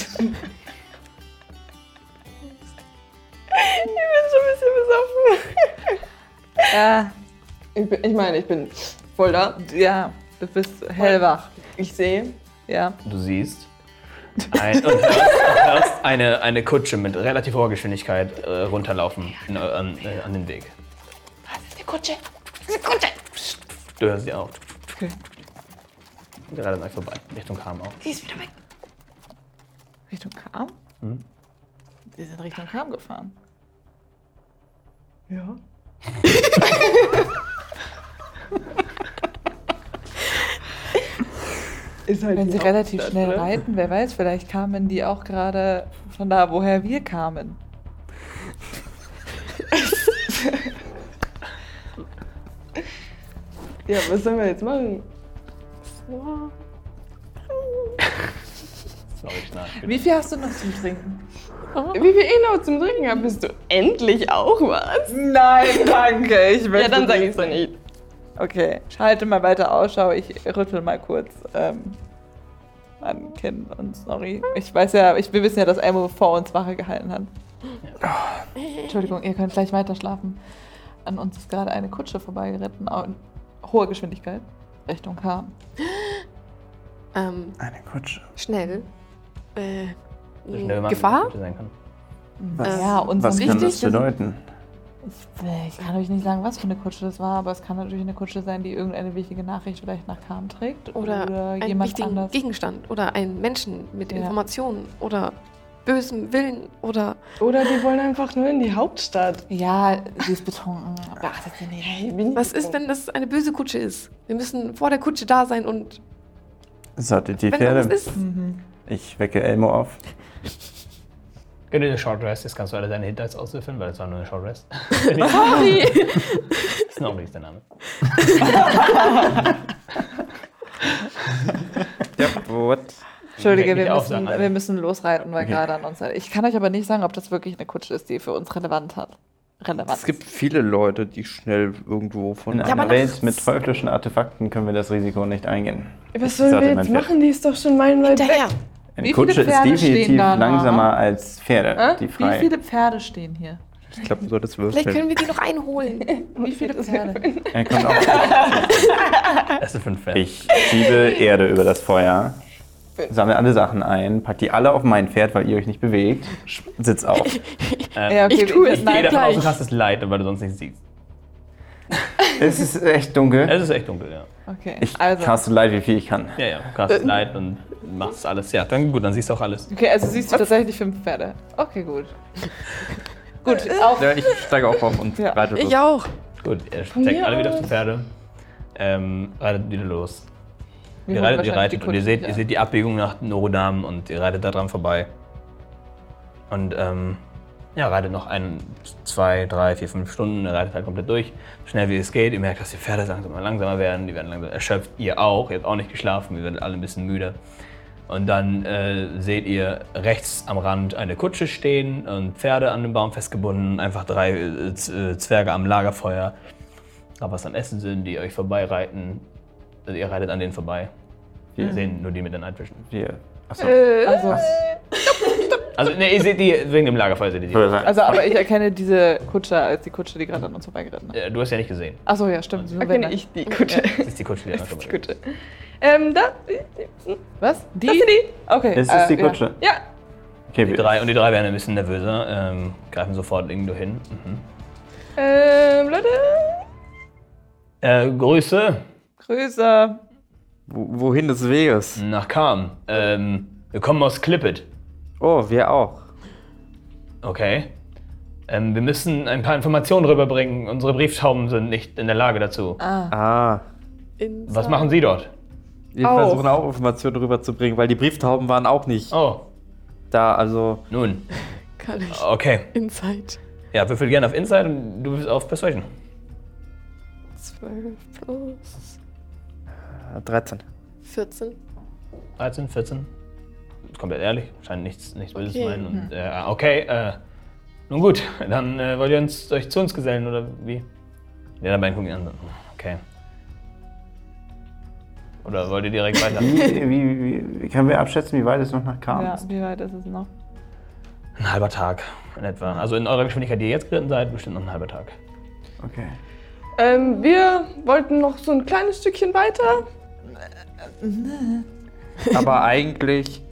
Ich bin schon ein bisschen besoffen. Ja, Ich bin voll da. ja, du bist hellwach. Ich sehe. Ja. Du siehst und hörst eine Kutsche mit relativ hoher Geschwindigkeit runterlaufen an den Weg. Was ist die Kutsche? Du hörst sie auch. Okay. Gerade an euch vorbei. Richtung Kam auch. Die ist wieder weg. Richtung Kam? Hm? Wir sind Richtung Kam gefahren. Ja. Ist halt Wenn die sie relativ Hauptstadt, schnell oder? reiten, wer weiß, vielleicht kamen die auch gerade von da, woher wir kamen. Ja, was sollen wir jetzt machen? Sorry, schnell. Wie viel hast du noch zum Trinken? Wie viel ich noch zum Trinken habe, bist du endlich auch was? Nein, danke. Ich Ja, dann sag ich's doch nicht. Okay, schalte mal weiter Ausschau. Ich rüttel mal kurz an Kinn und Snorri. Wir wissen ja, dass Elmo vor uns Wache gehalten hat. Entschuldigung, ihr könnt gleich weiter schlafen. An uns ist gerade eine Kutsche vorbeigeritten, in hoher Geschwindigkeit, Richtung Kam. Eine Kutsche. Schnell. So schnell man Gefahr? sein kann. Ja, uns Was kann das wichtig, bedeuten? Ich kann euch nicht sagen, was für eine Kutsche das war, aber es kann natürlich eine Kutsche sein, die irgendeine wichtige Nachricht vielleicht nach Kam trägt. Oder einen jemand wichtigen anders. Gegenstand. Oder einen Menschen mit Ja. Informationen. Oder bösem Willen. Oder Oder die wollen einfach nur in die Hauptstadt. Ja, sie ist betrunken. Beachtet sie nicht. Hey, bin ich was ist, wenn das eine böse Kutsche ist? Wir müssen vor der Kutsche da sein und Sattet die wenn da was Pferde. ist. Ich wecke Elmo auf. Wenn du eine Short Rest ist, kannst du alle deine Hinterhals auswürfeln, weil das war nur eine Short Rest. Sorry. Snorri ist der Name. Ja, what? Entschuldige, Nicht wir aufsagen, müssen, alle. wir müssen losreiten, weil gerade an uns. Ich kann euch aber nicht sagen, ob das wirklich eine Kutsche ist, die für uns relevant hat. Es gibt viele Leute, die schnell irgendwo von In einer Welt mit teuflischen Artefakten können wir das Risiko nicht eingehen. Was sollen wir jetzt machen? Die ist doch schon meilenweit Hinterher. weg. Eine Wie viele Kutsche ist Pferde stehen definitiv da, langsamer Nara? als Pferde, die Wie frei. viele Pferde stehen hier? Ich glaube, du solltest Vielleicht würfeln. können wir die noch einholen. Wie viele Pferde? Er kommt auch. Das sind 5 Pferde. Ich schiebe Erde über das Feuer, sammle alle Sachen ein, pack die alle auf mein Pferd, weil ihr euch nicht bewegt, sitz auf. Ja, okay, Ich tue es. Ich Nein, gehe davon aus, gleich. du hast es leid, weil du sonst nichts siehst. Es ist echt dunkel. Es ist echt dunkel, ja. Okay, Ich also. caste Light, wie viel ich kann. Ja, du kannst Light und machst alles. Ja, dann gut, dann siehst du auch alles. Okay, also siehst du tatsächlich 5 Pferde. Okay, gut. Gut, auf. Ja, ich steige auch auf und Ja. reite los. Ich auch. Gut, ihr steigt alle wieder auf die Pferde. Reitet wieder los. Wir Ihr holen reitet wahrscheinlich die und ihr Kutsche seht die Abbiegung nach Norodam und ihr reitet da dran vorbei. Und reitet noch 1, 2, 3, 4, 5 Stunden, ihr reitet halt komplett durch, schnell wie es geht. Ihr merkt, dass die Pferde langsamer werden, die werden langsam erschöpft. Ihr auch, ihr habt auch nicht geschlafen, wir werden alle ein bisschen müde. Und dann seht ihr rechts am Rand eine Kutsche stehen und Pferde an dem Baum festgebunden, einfach 3 Zwerge am Lagerfeuer, da was an Essen sind, die euch vorbeireiten. Also ihr reitet an denen vorbei. Wir sehen nur die mit den Nightvision. Achso. Also ne, ihr seht die, wegen dem Lagerfeuer seht ihr die. Also, aber ich erkenne diese Kutsche als die Kutsche, die gerade an uns vorbeigeritten ist. Du hast ja nicht gesehen. Achso, ja, stimmt. Erkenne ich die Kutsche. Das ist die Kutsche, die an euch vorbei. Kutsche. Da. Was? Die? Das sind die. Okay. Es ist die Kutsche. Ja. Okay, Die drei werden ein bisschen nervöser, greifen sofort irgendwo hin. Leute. Grüße Grüße. Wohin des Weges? nach Kam. Wir kommen aus Clippet. Oh, wir auch. Okay. Wir müssen ein paar Informationen rüberbringen. Unsere Brieftauben sind nicht in der Lage dazu. Ah. Was machen Sie dort? Wir Auch. versuchen auch Informationen rüberzubringen, weil die Brieftauben waren auch nicht Oh, da, also. nun. Kann ich. Okay. Insight. Ja, würfel gerne auf Insight und du bist auf Persuasion. 12 plus 13. 14. 13, 14. Ist komplett ehrlich, scheint nichts Böses zu Okay. meinen. Und, nun gut, dann wollt ihr euch zu uns gesellen oder wie? Ja, dann beiden gucken ihn an. Okay. Oder wollt ihr direkt weiter? Wie können wir abschätzen, wie weit es noch nach Kam Ja, ist? wie weit ist es noch? Ein halber Tag in etwa. Also in eurer Geschwindigkeit, die ihr jetzt geritten seid, bestimmt noch ein halber Tag. Okay. Wir wollten noch so ein kleines Stückchen weiter. Aber eigentlich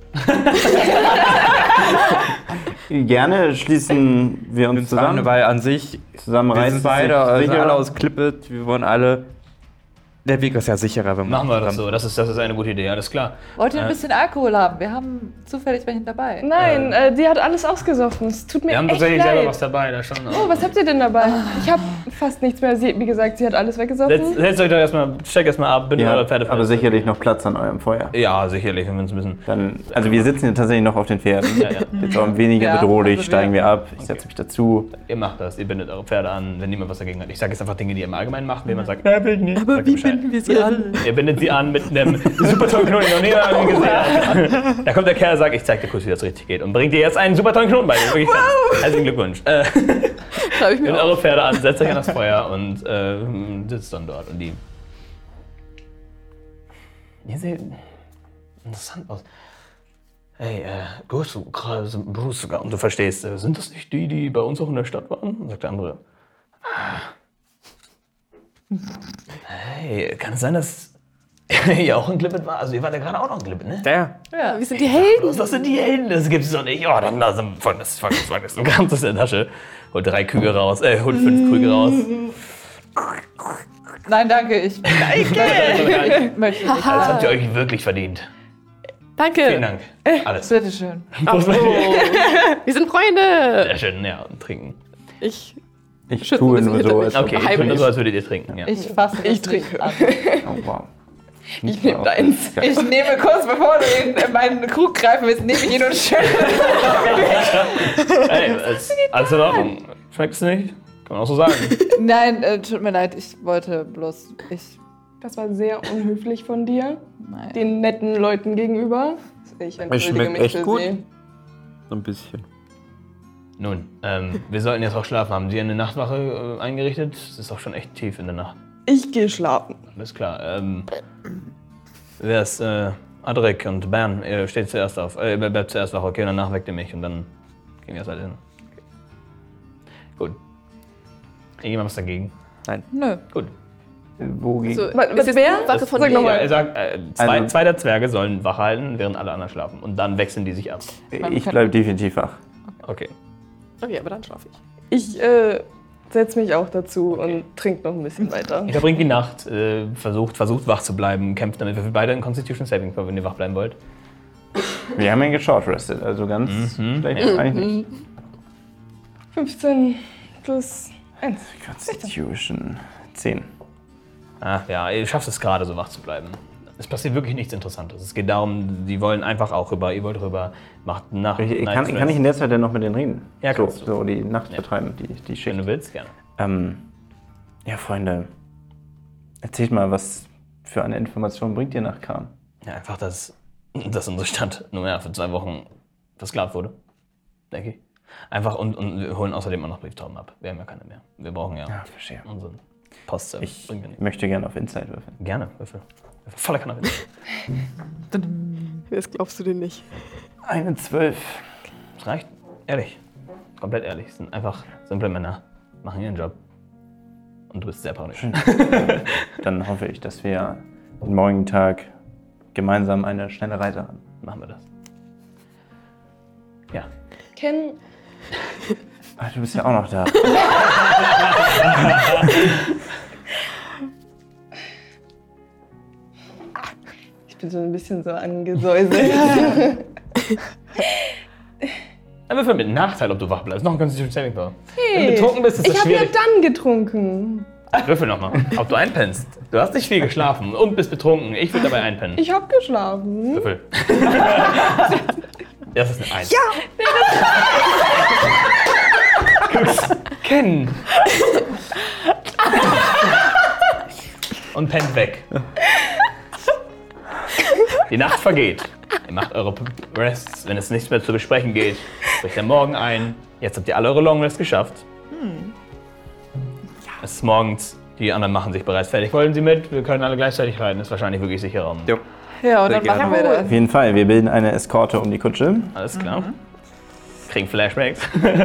Gerne schließen wir uns zusammen, weil an sich, zusammen wir reisen. sind beide also alle aus Clippet, wir wollen alle. Der Weg ist ja sicherer, wenn man. Machen wir das so, das ist eine gute Idee, alles klar. Wollt ihr ein bisschen Alkohol haben? Wir haben zufällig welchen dabei. Nein, die hat alles ausgesoffen. Es tut mir Wir haben echt tatsächlich selber leid. was dabei, da schon. Oh, was habt ihr denn dabei? Ich habe fast nichts mehr. Wie gesagt, sie hat alles weggesoffen. Setzt euch doch erstmal, steigt erstmal ab, bindet eure Pferde aber fest. sicherlich noch Platz an eurem Feuer. Ja, sicherlich, wenn wir uns müssen. Dann, also wir sitzen ja tatsächlich noch auf den Pferden. Ja. Jetzt auch weniger Ja, bedrohlich, also steigen wir ab. Ich setze mich dazu. Ihr macht das, ihr bindet eure Pferde an, wenn niemand was dagegen hat. Ich sage jetzt einfach Dinge, die ihr im Allgemeinen macht, wenn man sagt, will ich nicht. Aber wie binden wir sie an? Ihr bindet sie an mit einem super tollen Knoten, den ich noch nie gesehen habe. Da kommt der Kerl und sagt, ich zeig dir kurz, wie das richtig geht. Und bringt dir jetzt einen super tollen Knoten bei. Wirklich herzlichen Glückwunsch. Schreibe ich mir Bindet auf. eure Pferde an, setzt euch an das Feuer und sitzt dann dort. Und die... Ihr seht interessant aus. Hey, Bruce, sogar. Und du verstehst, sind das nicht die, die bei uns auch in der Stadt waren? Und sagt der andere. Hey, kann es sein, dass ihr auch in Clippet war? Also ihr wart ja gerade auch noch in Clippet, ne? Der. Wir sind die Helden. Bloß, das sind die Helden, das gibt's doch nicht. Oh, dann da sind folgendes. Du kannst es in der Tasche. Holt 3 Kühe raus, holt 5 Krüge raus. Nein, danke, ich möchte nicht. Das habt ihr euch wirklich verdient. Danke. Vielen Dank. Alles. Bitteschön. Wir sind Freunde. Sehr schön, ja, und trinken. Ich Ich Schützen tue ein nur bisschen so, hinter als Okay, ob ich tue nur Heimlich. so, als würdet ihr trinken. Ja. Ich fasse Ich das nicht trinke. an. Oh, wow. Ich nehme deins. Ich nehme kurz bevor du in meinen Krug greifen willst, nehme ich ihn und schüttle. Hey, alles in Ordnung. Schmeckt es nicht? Kann man auch so sagen. Nein, tut mir leid, ich wollte bloß. Das war sehr unhöflich von dir, Nein. den netten Leuten gegenüber. Ich entschuldige schmeckt mich echt für gut. sie. So ein bisschen. Nun, wir sollten jetzt auch schlafen. Haben Sie eine Nachtwache eingerichtet? Es ist auch schon echt tief in der Nacht. Ich gehe schlafen. Alles klar. Wer ist Adrik und Bern? Ihr steht zuerst auf. Ihr bleibt zuerst wach, okay, und danach weckt ihr mich und dann gehen wir erst alle hin. Okay. Gut. Irgendjemand was dagegen? Nö. Gut. Wogegen? So, Was, ist jetzt wer? die Wache von Sag mir. nochmal. Er sagt, Also- zwei der Zwerge sollen wach halten, während alle anderen schlafen. Und dann wechseln die sich ab. Ich bleibe definitiv wach. Okay. Okay, aber dann schlafe ich. Ich setz mich auch dazu und trink noch ein bisschen weiter. Ihr verbringt die Nacht, versucht wach zu bleiben, kämpft damit. Wir für beide in Constitution Saving Throw, wenn ihr wach bleiben wollt. Wir haben ihn geshortrestet, also ganz schlecht ist eigentlich nicht. 15 plus 1. Constitution 10. Ah, ja, ihr schafft es gerade, so wach zu bleiben. Es passiert wirklich nichts Interessantes. Es geht darum, die wollen einfach auch rüber, ihr wollt rüber, macht Nacht. Kann ich in der Zeit denn noch mit denen reden? Ja, so, kannst du. so die Nacht vertreiben, die Schicht. Wenn du willst, gerne. Ja, Freunde, erzählt mal, was für eine Information bringt ihr nach Khan? Ja, einfach, dass unsere Stadt nur für 2 Wochen versklavt wurde, denke ich. Einfach und wir holen außerdem auch noch Brieftauben ab. Wir haben ja keine mehr. Wir brauchen ja Verstehe. unseren Postservice. Ich Bringen wir nicht. möchte gerne auf Insight würfeln. Gerne, Würfel. Voller Kanne. Das glaubst du dir nicht. Eine 12. Das reicht. Ehrlich. Komplett ehrlich. Es sind einfach simple Männer. Machen ihren Job. Und du bist sehr paranoid. Dann hoffe ich, dass wir den morgigen Tag gemeinsam eine schnelle Reise haben. Machen wir das. Ja. Ken, Ach, du bist ja auch noch da. ich bin so ein bisschen so angesäuselt. Dann würfel mit Nachteil, ob du wach bleibst. Noch ein Constitution Saving Throw. Wenn du betrunken bist, ist das Ich habe ja schwierig. dann getrunken. Würfel nochmal. Ob du einpennst. Du hast nicht viel geschlafen und bist betrunken. Ich würde dabei einpennen. Ich habe geschlafen. Würfel. Das ist eine 1. Ja! Guck's. Ken. Und pennt weg. Die Nacht vergeht. Ihr macht eure Rests, wenn es nichts mehr zu besprechen geht. Bricht der Morgen ein. Jetzt habt ihr alle eure Long Rest geschafft. Es ist morgens. Die anderen machen sich bereits fertig. Wollen sie mit? Wir können alle gleichzeitig reiten. Ist wahrscheinlich wirklich sicherer. Jo. Ja, und dann Sehr machen wir Auf das. jeden Fall, wir bilden eine Eskorte um die Kutsche. Alles klar. Kriegen Flashbacks.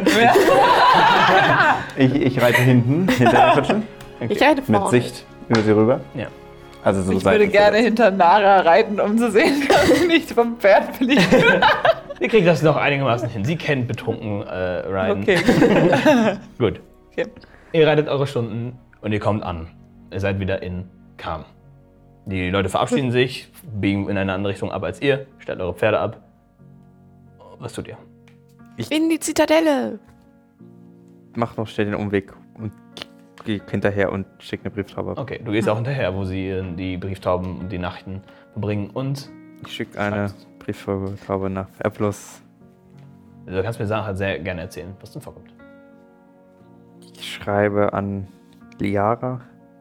Ich reite hinten, hinter der Kutsche. Ich reite Mit vorne. Sicht über sie rüber. Ja. Also so Ich würde gerne hinter Nara reiten, um zu sehen, dass sie nicht vom Pferd fliegt. Ihr kriegt das noch einigermaßen hin. Sie kennt betrunken Reiten. Okay. Gut. Okay. Ihr reitet eure Stunden und ihr kommt an. Ihr seid wieder in Kham. Die Leute verabschieden sich, biegen in eine andere Richtung ab als ihr, stellt eure Pferde ab. Was tut ihr? In die Zitadelle. Mach noch schnell den Umweg und geh hinterher und schick eine Brieftaube ab. Okay, du gehst auch hinterher, wo sie die Brieftauben und die Nachten verbringen und Ich schicke eine Brieftaube nach Eplos. du kannst mir Sachen halt sehr gerne erzählen, was denn vorkommt. Ich schreibe an Liara,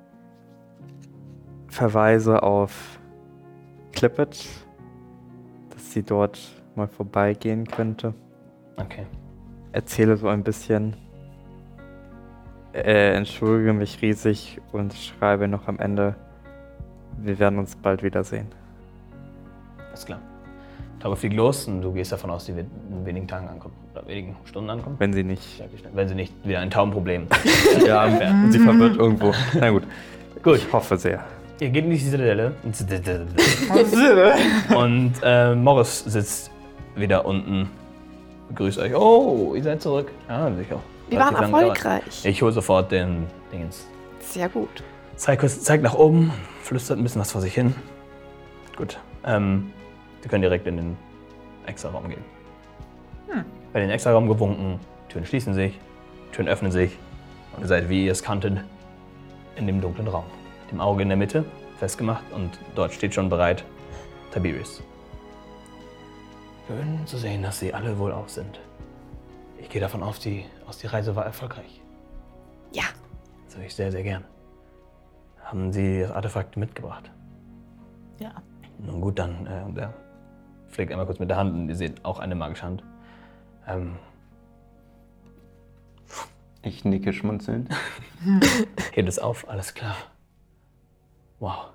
verweise auf Clippet, dass sie dort mal vorbeigehen könnte. Okay. Erzähle so ein bisschen, entschuldige mich riesig und schreibe noch am Ende, wir werden uns bald wiedersehen. Alles klar. Taube fliegt los und du gehst davon aus, sie wird in wenigen Tagen ankommen. Oder wenigen Stunden ankommen. Wenn sie nicht. Wenn sie nicht wieder ein Taubenproblem. Ja, und sie verwirrt irgendwo. Na gut. Gut. Ich hoffe sehr. Ihr geht in die Zitadelle. Und Morris sitzt wieder unten. Begrüßt euch. Oh, ihr seid zurück. Ah, sicher. Wir waren erfolgreich. Ich hole sofort den Dingens. Sehr gut. Zeigt nach oben, flüstert ein bisschen was vor sich hin. Gut. Sie können direkt in den Extra-Raum gehen. Bei den Extra-Raum gewunken, Türen schließen sich, Türen öffnen sich und ihr seid, wie ihr es kanntet, in dem dunklen Raum. Mit dem Auge in der Mitte, festgemacht, und dort steht schon bereit Tiberius. Schön zu sehen, dass Sie alle wohlauf sind. Ich gehe davon aus, die Reise war erfolgreich. Ja. Das höre ich sehr, sehr gern. Haben Sie das Artefakt mitgebracht? Ja. Nun gut, dann und er flickt einmal kurz mit der Hand und ihr seht auch eine magische Hand. Ich nicke schmunzelnd. Hebt es auf, alles klar. Wow.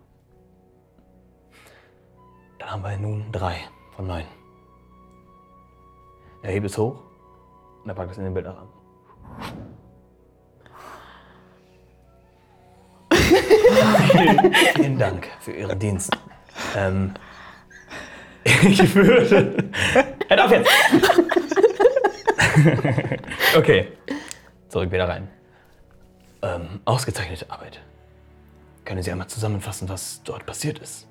Dann haben wir nun 3 von 9. Er hebt es hoch und er packt es in den Bilderrahmen. Vielen Dank für Ihren Dienst. Ich würde... Hört auf jetzt! Okay, zurück wieder rein. Ausgezeichnete Arbeit. Können Sie einmal zusammenfassen, was dort passiert ist?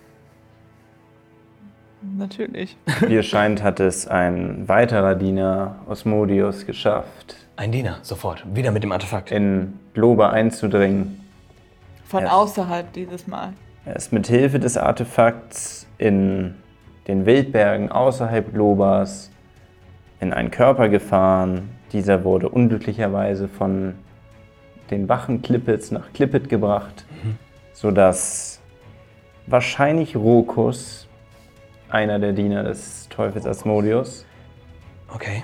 Natürlich. Wie es scheint, hat es ein weiterer Diener, Osmodius, geschafft, Ein Diener, sofort. Wieder mit dem Artefakt. in Globa einzudringen. Von Ja. außerhalb dieses Mal. Er ist mit Hilfe des Artefakts in den Wildbergen außerhalb Globas in einen Körper gefahren. Dieser wurde unglücklicherweise von den Wachen Klippets nach Klippet gebracht, sodass wahrscheinlich Rokus, einer der Diener des Teufels Asmodius, Okay.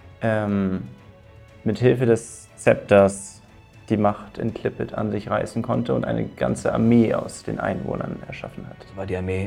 mit Hilfe des Zepters die Macht in Klippet an sich reißen konnte und eine ganze Armee aus den Einwohnern erschaffen hat. Waren die Armee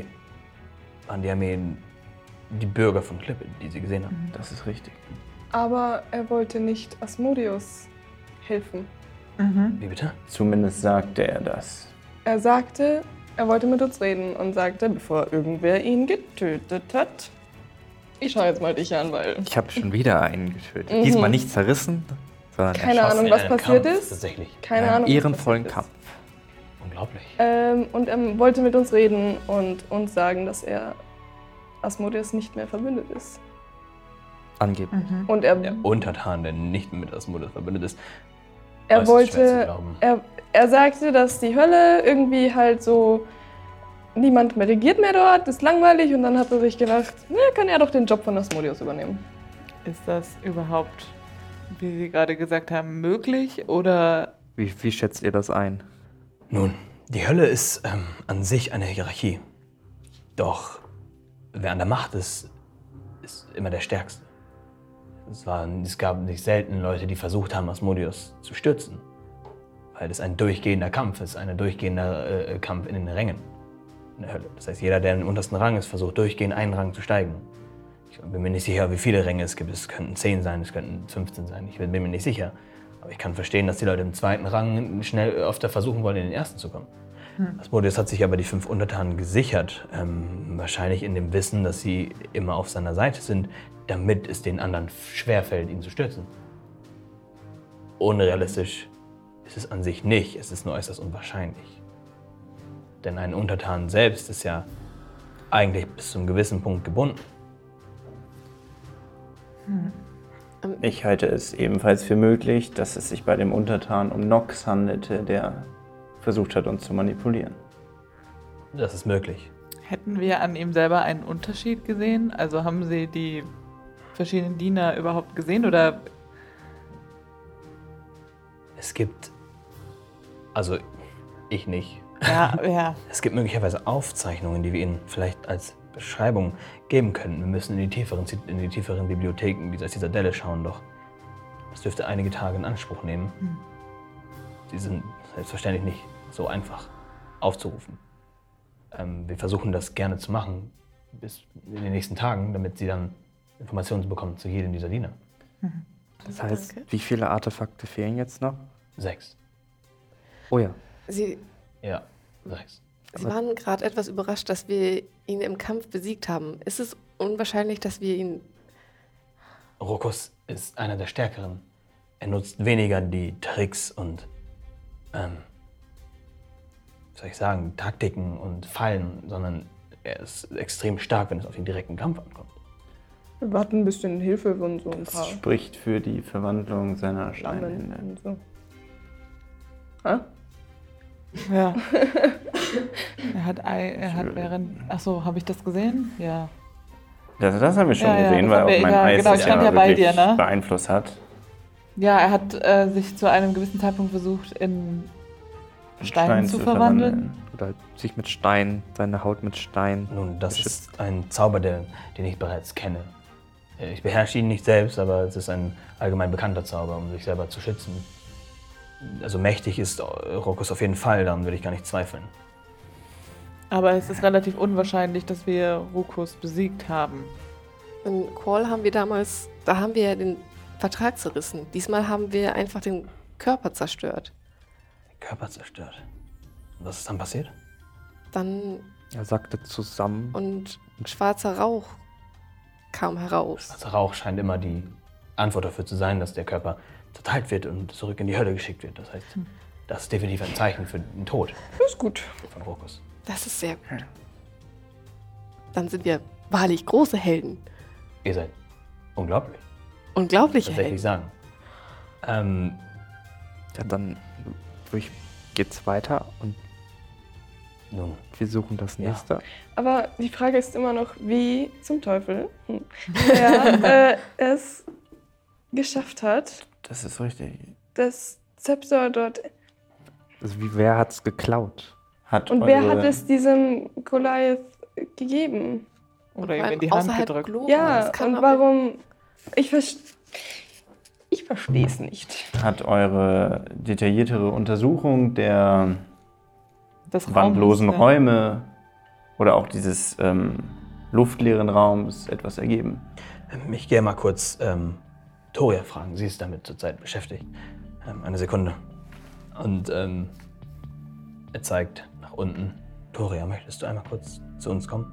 die Bürger von Klippet, die Sie gesehen haben? Das ist richtig. Aber er wollte nicht Asmodius helfen. Wie bitte? Zumindest sagte er das. Er sagte, er wollte mit uns reden und sagte, bevor irgendwer ihn getötet hat. Ich schaue jetzt mal dich an, weil Ich habe schon wieder einen getötet. Diesmal nicht zerrissen, sondern keine erschossen. Ahnung, In was einem passiert Kampf, ist. Tatsächlich. Keine Einen Ahnung. was ehrenvollen passiert Kampf. Unglaublich. Und er wollte mit uns reden und uns sagen, dass er Asmodius nicht mehr verbündet ist. Angeblich. Und er, Der Untertan, der nicht mit Asmodius verbündet ist. er äußerst schwer zu wollte, glauben. er sagte, dass die Hölle irgendwie halt so, niemand mehr regiert mehr dort, ist langweilig und dann hat er sich gedacht, na, kann er doch den Job von Asmodius übernehmen. Ist das überhaupt, wie Sie gerade gesagt haben, möglich oder Wie schätzt ihr das ein? Nun, die Hölle ist an sich eine Hierarchie. Doch wer an der Macht ist, ist immer der Stärkste. Es gab nicht selten Leute, die versucht haben, Asmodius zu stürzen. Weil es ein durchgehender Kampf ist, ein durchgehender Kampf in den Rängen in der Hölle. Das heißt, jeder, der im untersten Rang ist, versucht durchgehend einen Rang zu steigen. Ich bin mir nicht sicher, wie viele Ränge es gibt. Es könnten 10 sein, es könnten 15 sein. Ich bin mir nicht sicher. Aber ich kann verstehen, dass die Leute im zweiten Rang schnell öfter versuchen wollen, in den ersten zu kommen. Asmodius hat sich aber die 5 Untertanen gesichert. Wahrscheinlich in dem Wissen, dass sie immer auf seiner Seite sind, damit es den anderen schwerfällt, ihn zu stürzen. Unrealistisch ist es an sich nicht. Es ist nur äußerst unwahrscheinlich. Denn ein Untertan selbst ist ja eigentlich bis zu einem gewissen Punkt gebunden. Ich halte es ebenfalls für möglich, dass es sich bei dem Untertan um Nox handelte, der versucht hat, uns zu manipulieren. Das ist möglich. hätten wir an ihm selber einen Unterschied gesehen? Also haben Sie die verschiedenen Diener überhaupt gesehen oder? Es gibt, also ich nicht. Ja, ja. Es gibt möglicherweise Aufzeichnungen, die wir Ihnen vielleicht als Beschreibung geben können. Wir müssen in die tieferen Bibliotheken dieser Zitadelle schauen, doch das dürfte einige Tage in Anspruch nehmen. Sie sind selbstverständlich nicht so einfach aufzurufen. Wir versuchen das gerne zu machen, bis in den nächsten Tagen, damit Sie dann Informationen bekommen zu jedem dieser Diener. Das heißt, wie viele Artefakte fehlen jetzt noch? 6. Oh ja. Sie Ja, 6. waren gerade etwas überrascht, dass wir ihn im Kampf besiegt haben. Ist es unwahrscheinlich, dass wir ihn... Rokus ist einer der Stärkeren. Er nutzt weniger die Tricks und, wie soll ich sagen, Taktiken und Fallen, sondern er ist extrem stark, wenn es auf den direkten Kampf ankommt. Wir warten ein bisschen Hilfe von so ein Das paar spricht für die Verwandlung seiner Flammen Steinhände. und so. Hä? Ja. Er hat während. Achso, habe ich das gesehen? Ja. Das haben wir schon Ja, ja, gesehen, das weil haben wir- auch mein ja, Eis genau, das ich stand ja ja bei wirklich dir, ne? beeinflusst hat. Ja, er hat sich zu einem gewissen Zeitpunkt versucht, in Stein zu verwandeln. Oder sich mit Stein, seine Haut mit Stein. Nun, das beschützt. ist ein Zauber, den ich bereits kenne. Ich beherrsche ihn nicht selbst, aber es ist ein allgemein bekannter Zauber, um sich selber zu schützen. Also mächtig ist Rokus auf jeden Fall, daran würde ich gar nicht zweifeln. Aber es ist relativ unwahrscheinlich, dass wir Rokus besiegt haben. In Qual haben wir damals, da haben wir ja den Vertrag zerrissen. Diesmal haben wir einfach den Körper zerstört. Den Körper zerstört. Und was ist dann passiert? Dann Er sagte zusammen. und schwarzer Rauch kam heraus. Also Rauch scheint immer die Antwort dafür zu sein, dass der Körper zerteilt wird und zurück in die Hölle geschickt wird. Das heißt, das ist definitiv ein Zeichen für den Tod Das ist gut. von Rokus. Das ist sehr gut. Dann sind wir wahrlich große Helden. Ihr seid unglaublich, Unglaubliche tatsächlich Helden. sagen. Ja, dann geht's weiter und Nun, wir suchen das Ja. nächste. Aber die Frage ist immer noch, wie zum Teufel er es geschafft hat, Das ist richtig. das Zepter dort. Also wer hat's geklaut? Und wer hat es diesem Goliath gegeben? Oder ihm Vor allem in die Hand außerhalb gedrückt. Global. Ja, Das kann und aber- warum? Ich verstehe es nicht. Hat eure detailliertere Untersuchung der Das wandlosen Raumes, ja. Räume oder auch dieses luftleeren Raums etwas ergeben? ich gehe mal kurz Toria fragen. Sie ist damit zurzeit beschäftigt. Eine Sekunde. Und er zeigt nach unten. Toria, möchtest du einmal kurz zu uns kommen?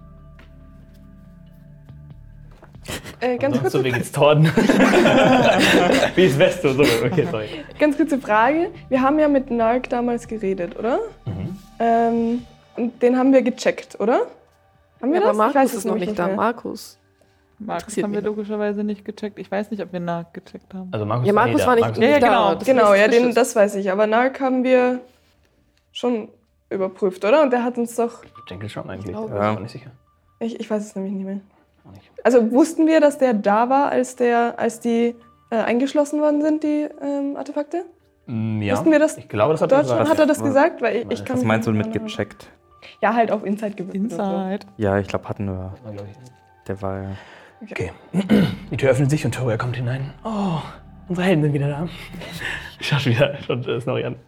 Ganz So wie geht's Torden. Wie ist Westo? So, okay, sorry. Ganz kurze Frage. Wir haben ja mit Nark damals geredet, oder? Und den haben wir gecheckt, oder? Haben wir Ja, das? aber Ich weiß Markus es ist noch nämlich nicht da. mehr. Markus. Markus Interessiert haben wir mich noch. logischerweise nicht gecheckt. Ich weiß nicht, ob wir nachgecheckt haben. Also Markus Ja, Markus war nicht Markus- Ja, ja, da. genau. Das Genau, ist ja, Frisches. das weiß ich. Aber Nark haben wir schon überprüft, oder? Und der hat uns doch. Ich denke schon eigentlich. glaube, Ich bin mir nicht sicher. Ich weiß es nämlich nicht mehr. Auch nicht. Also wussten wir, dass der da war, als die eingeschlossen worden sind, die Artefakte? Ja, Wussten wir das ich glaube, das hat Dort er gesagt. hat er das gesagt? Weil ich kann Was mich meinst du nicht mit erinnern. gecheckt? Ja, halt auf Inside gewürfelt. Inside. Ja, ich glaube, hatten wir. Ja, glaub ich. Der war ja. Okay. Die Tür öffnet sich und Toria kommt hinein. Oh, unsere Helden sind wieder da. Schaut wieder schon Snorri an.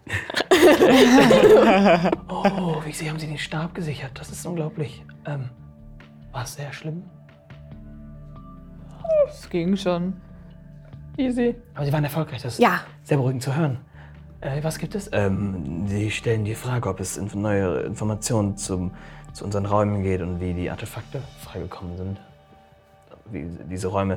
Oh, wie Sie haben Sie den Stab gesichert. Das ist unglaublich. War es sehr schlimm? Es ging schon. Easy. Aber Sie waren erfolgreich. Das ist Ja. sehr beruhigend zu hören. Was gibt es? Sie stellen die Frage, ob es neue Informationen zu unseren Räumen geht und wie die Artefakte freigekommen sind. Wie diese Räume.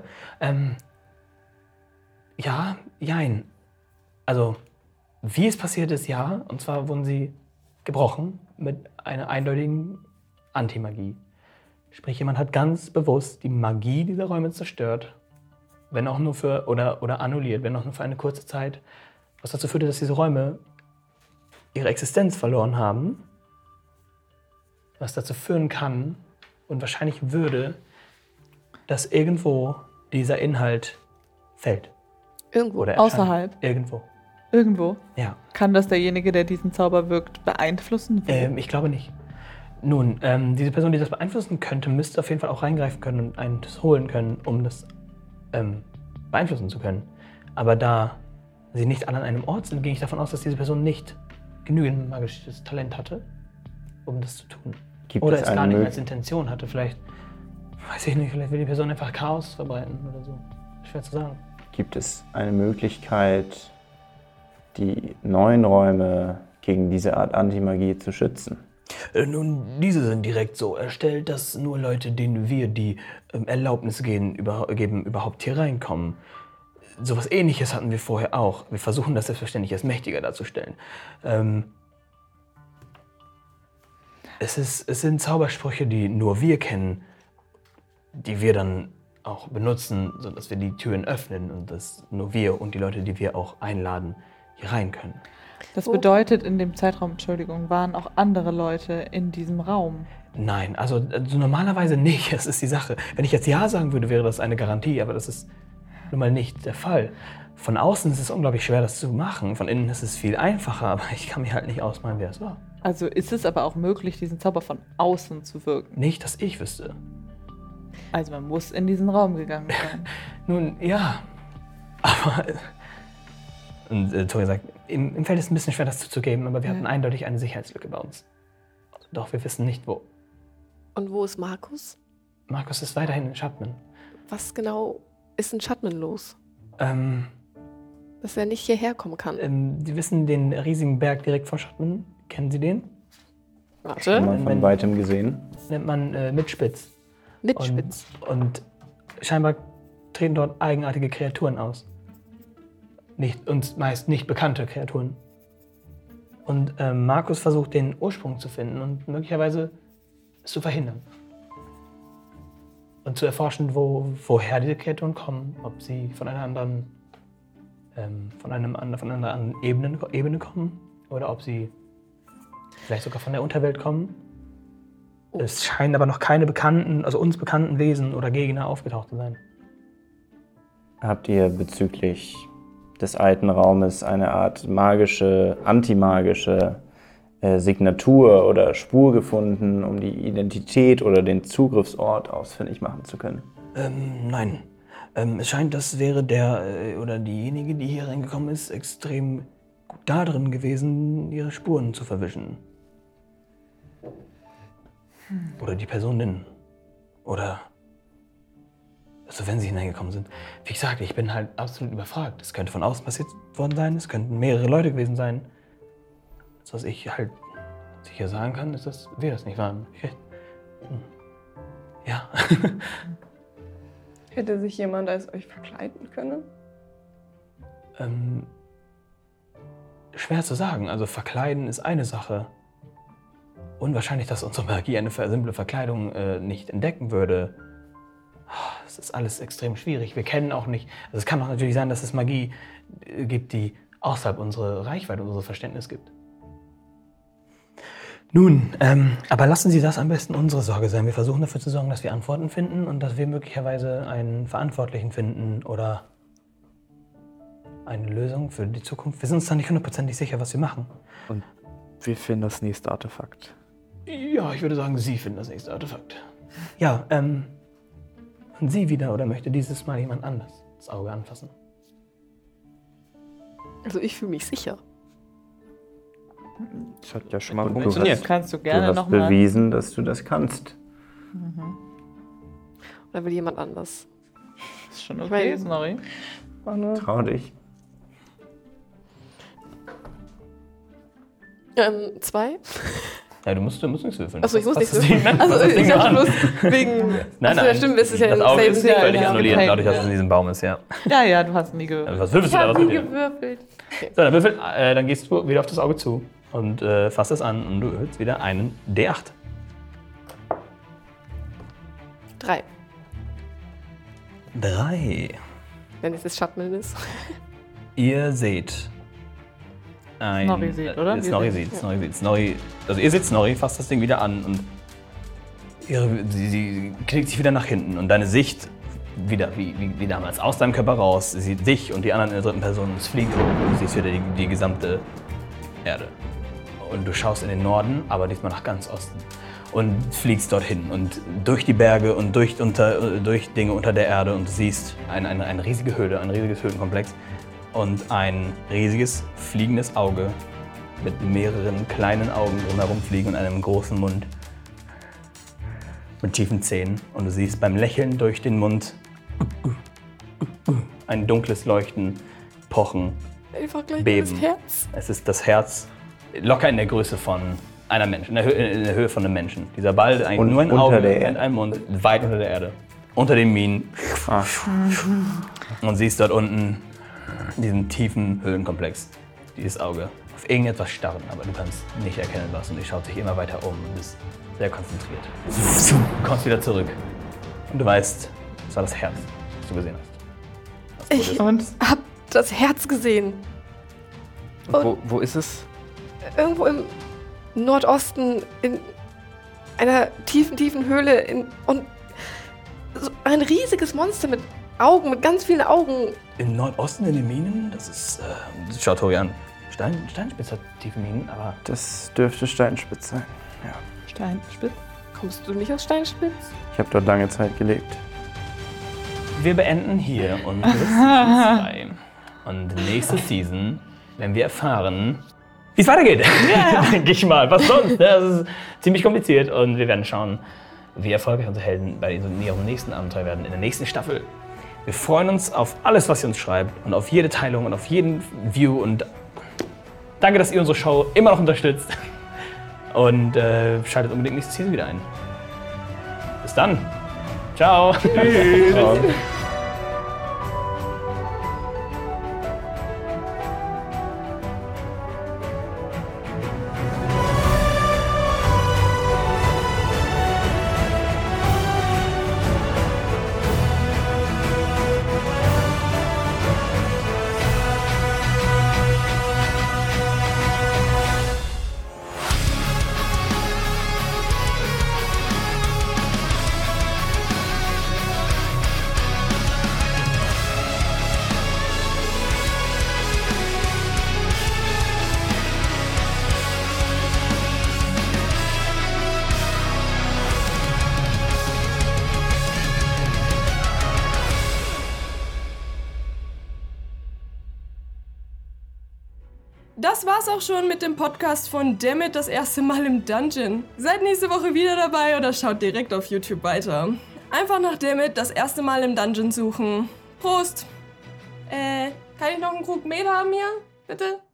Ja, jein. Also, wie es passiert ist, ja. Und zwar wurden sie gebrochen mit einer eindeutigen Antimagie. Sprich, jemand hat ganz bewusst die Magie dieser Räume zerstört. Wenn auch nur für, oder annulliert, wenn auch nur für eine kurze Zeit. Was dazu führte, dass diese Räume ihre Existenz verloren haben. Was dazu führen kann und wahrscheinlich würde, dass irgendwo dieser Inhalt fällt. Irgendwo. Oder erscheint. Außerhalb. Irgendwo. Irgendwo. Ja. Kann das derjenige, der diesen Zauber wirkt, beeinflussen? Ich glaube nicht. Nun, diese Person, die das beeinflussen könnte, müsste auf jeden Fall auch reingreifen können und einen das holen können, um das beeinflussen zu können. Aber da sie nicht alle an einem Ort sind, gehe ich davon aus, dass diese Person nicht genügend magisches Talent hatte, um das zu tun. Gibt Oder es es eine gar nicht Mög- als Intention hatte. Vielleicht, weiß ich nicht, vielleicht will die Person einfach Chaos verbreiten oder so. Schwer zu sagen. Gibt es eine Möglichkeit, die neuen Räume gegen diese Art Antimagie zu schützen? Nun, diese sind direkt so erstellt, dass nur Leute, denen wir die Erlaubnis geben, überhaupt hier reinkommen. Sowas Ähnliches hatten wir vorher auch. Wir versuchen das selbstverständlich als mächtiger darzustellen. Es sind Zaubersprüche, die nur wir kennen, die wir dann auch benutzen, sodass wir die Türen öffnen und dass nur wir und die Leute, die wir auch einladen, hier rein können. Das bedeutet, in dem Zeitraum, Entschuldigung, waren auch andere Leute in diesem Raum. Nein, also normalerweise nicht. Das ist die Sache. Wenn ich jetzt Ja sagen würde, wäre das eine Garantie, aber das ist nun mal nicht der Fall. Von außen ist es unglaublich schwer, das zu machen. Von innen ist es viel einfacher, aber ich kann mir halt nicht ausmalen, wer es war. Also ist es aber auch möglich, diesen Zauber von außen zu wirken. Nicht, dass ich wüsste. Also man muss in diesen Raum gegangen sein. Nun, ja. Aber. Und Tori sagt, im Feld ist ein bisschen schwer, das zuzugeben, aber wir hatten eindeutig eine Sicherheitslücke bei uns. Doch wir wissen nicht, wo. Und wo ist Markus? Markus ist weiterhin in Schattman. Was genau ist in Schattman los? Dass er nicht hierher kommen kann. Sie wissen den riesigen Berg direkt vor Schattman? Kennen Sie den? Warte. Mal von weitem gesehen. Nennt man Mitspitz. Mit Spitz. Und scheinbar treten dort eigenartige Kreaturen aus. uns meist nicht bekannte Kreaturen. Und Markus versucht, den Ursprung zu finden und möglicherweise es zu verhindern. Und zu erforschen, woher diese Kreaturen kommen, ob sie von einer anderen Ebene kommen oder ob sie vielleicht sogar von der Unterwelt kommen. Es scheinen aber noch keine bekannten, also uns bekannten Wesen oder Gegner aufgetaucht zu sein. Habt ihr bezüglich des alten Raumes eine Art magische, antimagische Signatur oder Spur gefunden, um die Identität oder den Zugriffsort ausfindig machen zu können? Nein. Es scheint, das wäre der oder diejenige, die hier reingekommen ist, extrem gut darin gewesen, ihre Spuren zu verwischen. Oder die Personen. Oder also wenn sie hineingekommen sind. Wie gesagt, ich bin halt absolut überfragt. Es könnte von außen passiert worden sein, es könnten mehrere Leute gewesen sein. Das, was ich halt sicher sagen kann, ist, dass wir das nicht waren. Ja. Hätte sich jemand als euch verkleiden können? Schwer zu sagen. Also verkleiden ist eine Sache. Unwahrscheinlich, dass unsere Magie eine simple Verkleidung nicht entdecken würde. Es ist alles extrem schwierig. Wir kennen auch nicht... Also es kann auch natürlich sein, dass es Magie gibt, die außerhalb unserer Reichweite, unseres Verständnisses gibt. Nun, aber lassen Sie das am besten unsere Sorge sein. Wir versuchen dafür zu sorgen, dass wir Antworten finden und dass wir möglicherweise einen Verantwortlichen finden oder eine Lösung für die Zukunft. Wir sind uns da nicht hundertprozentig sicher, was wir machen. Und wir finden das nächste Artefakt. Ja, ich würde sagen, Sie finden das nächste Artefakt. Ja, und Sie wieder, oder möchte dieses Mal jemand anders das Auge anfassen? Also ich fühle mich sicher. Das hat ja schon mal Und funktioniert. Das kannst du Du gerne hast nochmal. bewiesen, dass du das kannst. Oder will jemand anders? Ist schon Ich okay, meine- Snorri. War nur Trau dich. 2? Ja, du musst nichts würfeln. Achso, ich muss Fass nichts das Ding, würfeln. ne? Fass Also das Ding ich nur dachte an. bloß wegen... Nein, Achso, ja, stimmt, es ist ja das ein Auge Save ist Save. völlig ja, annulliert, geteilt, dadurch, dass ja. es in diesem Baum ist, ja. Ja, du hast nie gewürfelt. Was würfelst du da? Was Nie mit dir? gewürfelt. So, dann würfel, dann gehst du wieder auf das Auge zu und fasst es an und du erhöhst wieder einen D8. 3. 3. Wenn es das Schatten ist. Ihr seht ein... Snorri sieht, oder? Snorri Wir sieht. Snorri, also ihr seht Snorri, fasst das Ding wieder an und sie knickt sich wieder nach hinten und deine Sicht wieder wie damals aus deinem Körper raus. Sie sieht dich und die anderen in der dritten Person und es fliegt hoch. Du siehst wieder die gesamte Erde. Und du schaust in den Norden, aber diesmal nach ganz Osten. Und fliegst dorthin und durch die Berge und durch Dinge unter der Erde und du siehst eine riesige Höhle, ein riesiges Höhlenkomplex und ein riesiges fliegendes Auge mit mehreren kleinen Augen drumherum fliegen und einem großen Mund mit tiefen Zähnen. Und du siehst beim Lächeln durch den Mund ein dunkles Leuchten, Pochen, Einfach gleich Beben. das Herz. Es ist das Herz locker in der Größe von einer Menschen, in der Höhe von einem Menschen. Dieser Ball ist eigentlich Und nur ein unter Auge der Erde. und ein Mund, weit unter der Erde. Unter den Minen. Ah, Und siehst dort unten diesen tiefen Höhlenkomplex. Dieses Auge. Auf irgendetwas starren, aber du kannst nicht erkennen, was. Und die schaut sich immer weiter um und ist sehr konzentriert. Du kommst wieder zurück. Und du weißt, es war das Herz, das du gesehen hast. Was Ich wurde es? hab das Herz gesehen. Und wo ist es? Irgendwo im Nordosten in einer tiefen Höhle und so ein riesiges Monster mit Augen, mit ganz vielen Augen. Im Nordosten in den Minen, das ist, schaut Tori an. Steinspitz hat tiefe Minen, aber das dürfte Steinspitz sein. Ja. Steinspitz. Kommst du nicht aus Steinspitz? Ich habe dort lange Zeit gelebt. wir beenden hier unsere Season 2. Und nächste Season werden wir erfahren, wie es weitergeht. Denke ich mal. Was sonst? Das ist ziemlich kompliziert und wir werden schauen, wie erfolgreich unsere Helden bei ihrem nächsten Abenteuer werden, in der nächsten Staffel. Wir freuen uns auf alles, was ihr uns schreibt und auf jede Teilung und auf jeden View und danke, dass ihr unsere Show immer noch unterstützt und schaltet unbedingt nächste Season wieder ein. Bis dann. Ciao. Tschüss. Ciao. das war's auch schon mit dem Podcast von Dammit, das erste Mal im Dungeon. Seid nächste Woche wieder dabei oder schaut direkt auf YouTube weiter. Einfach nach Dammit, das erste Mal im Dungeon suchen. Prost! Kann ich noch einen Krug Mehl haben hier? Bitte?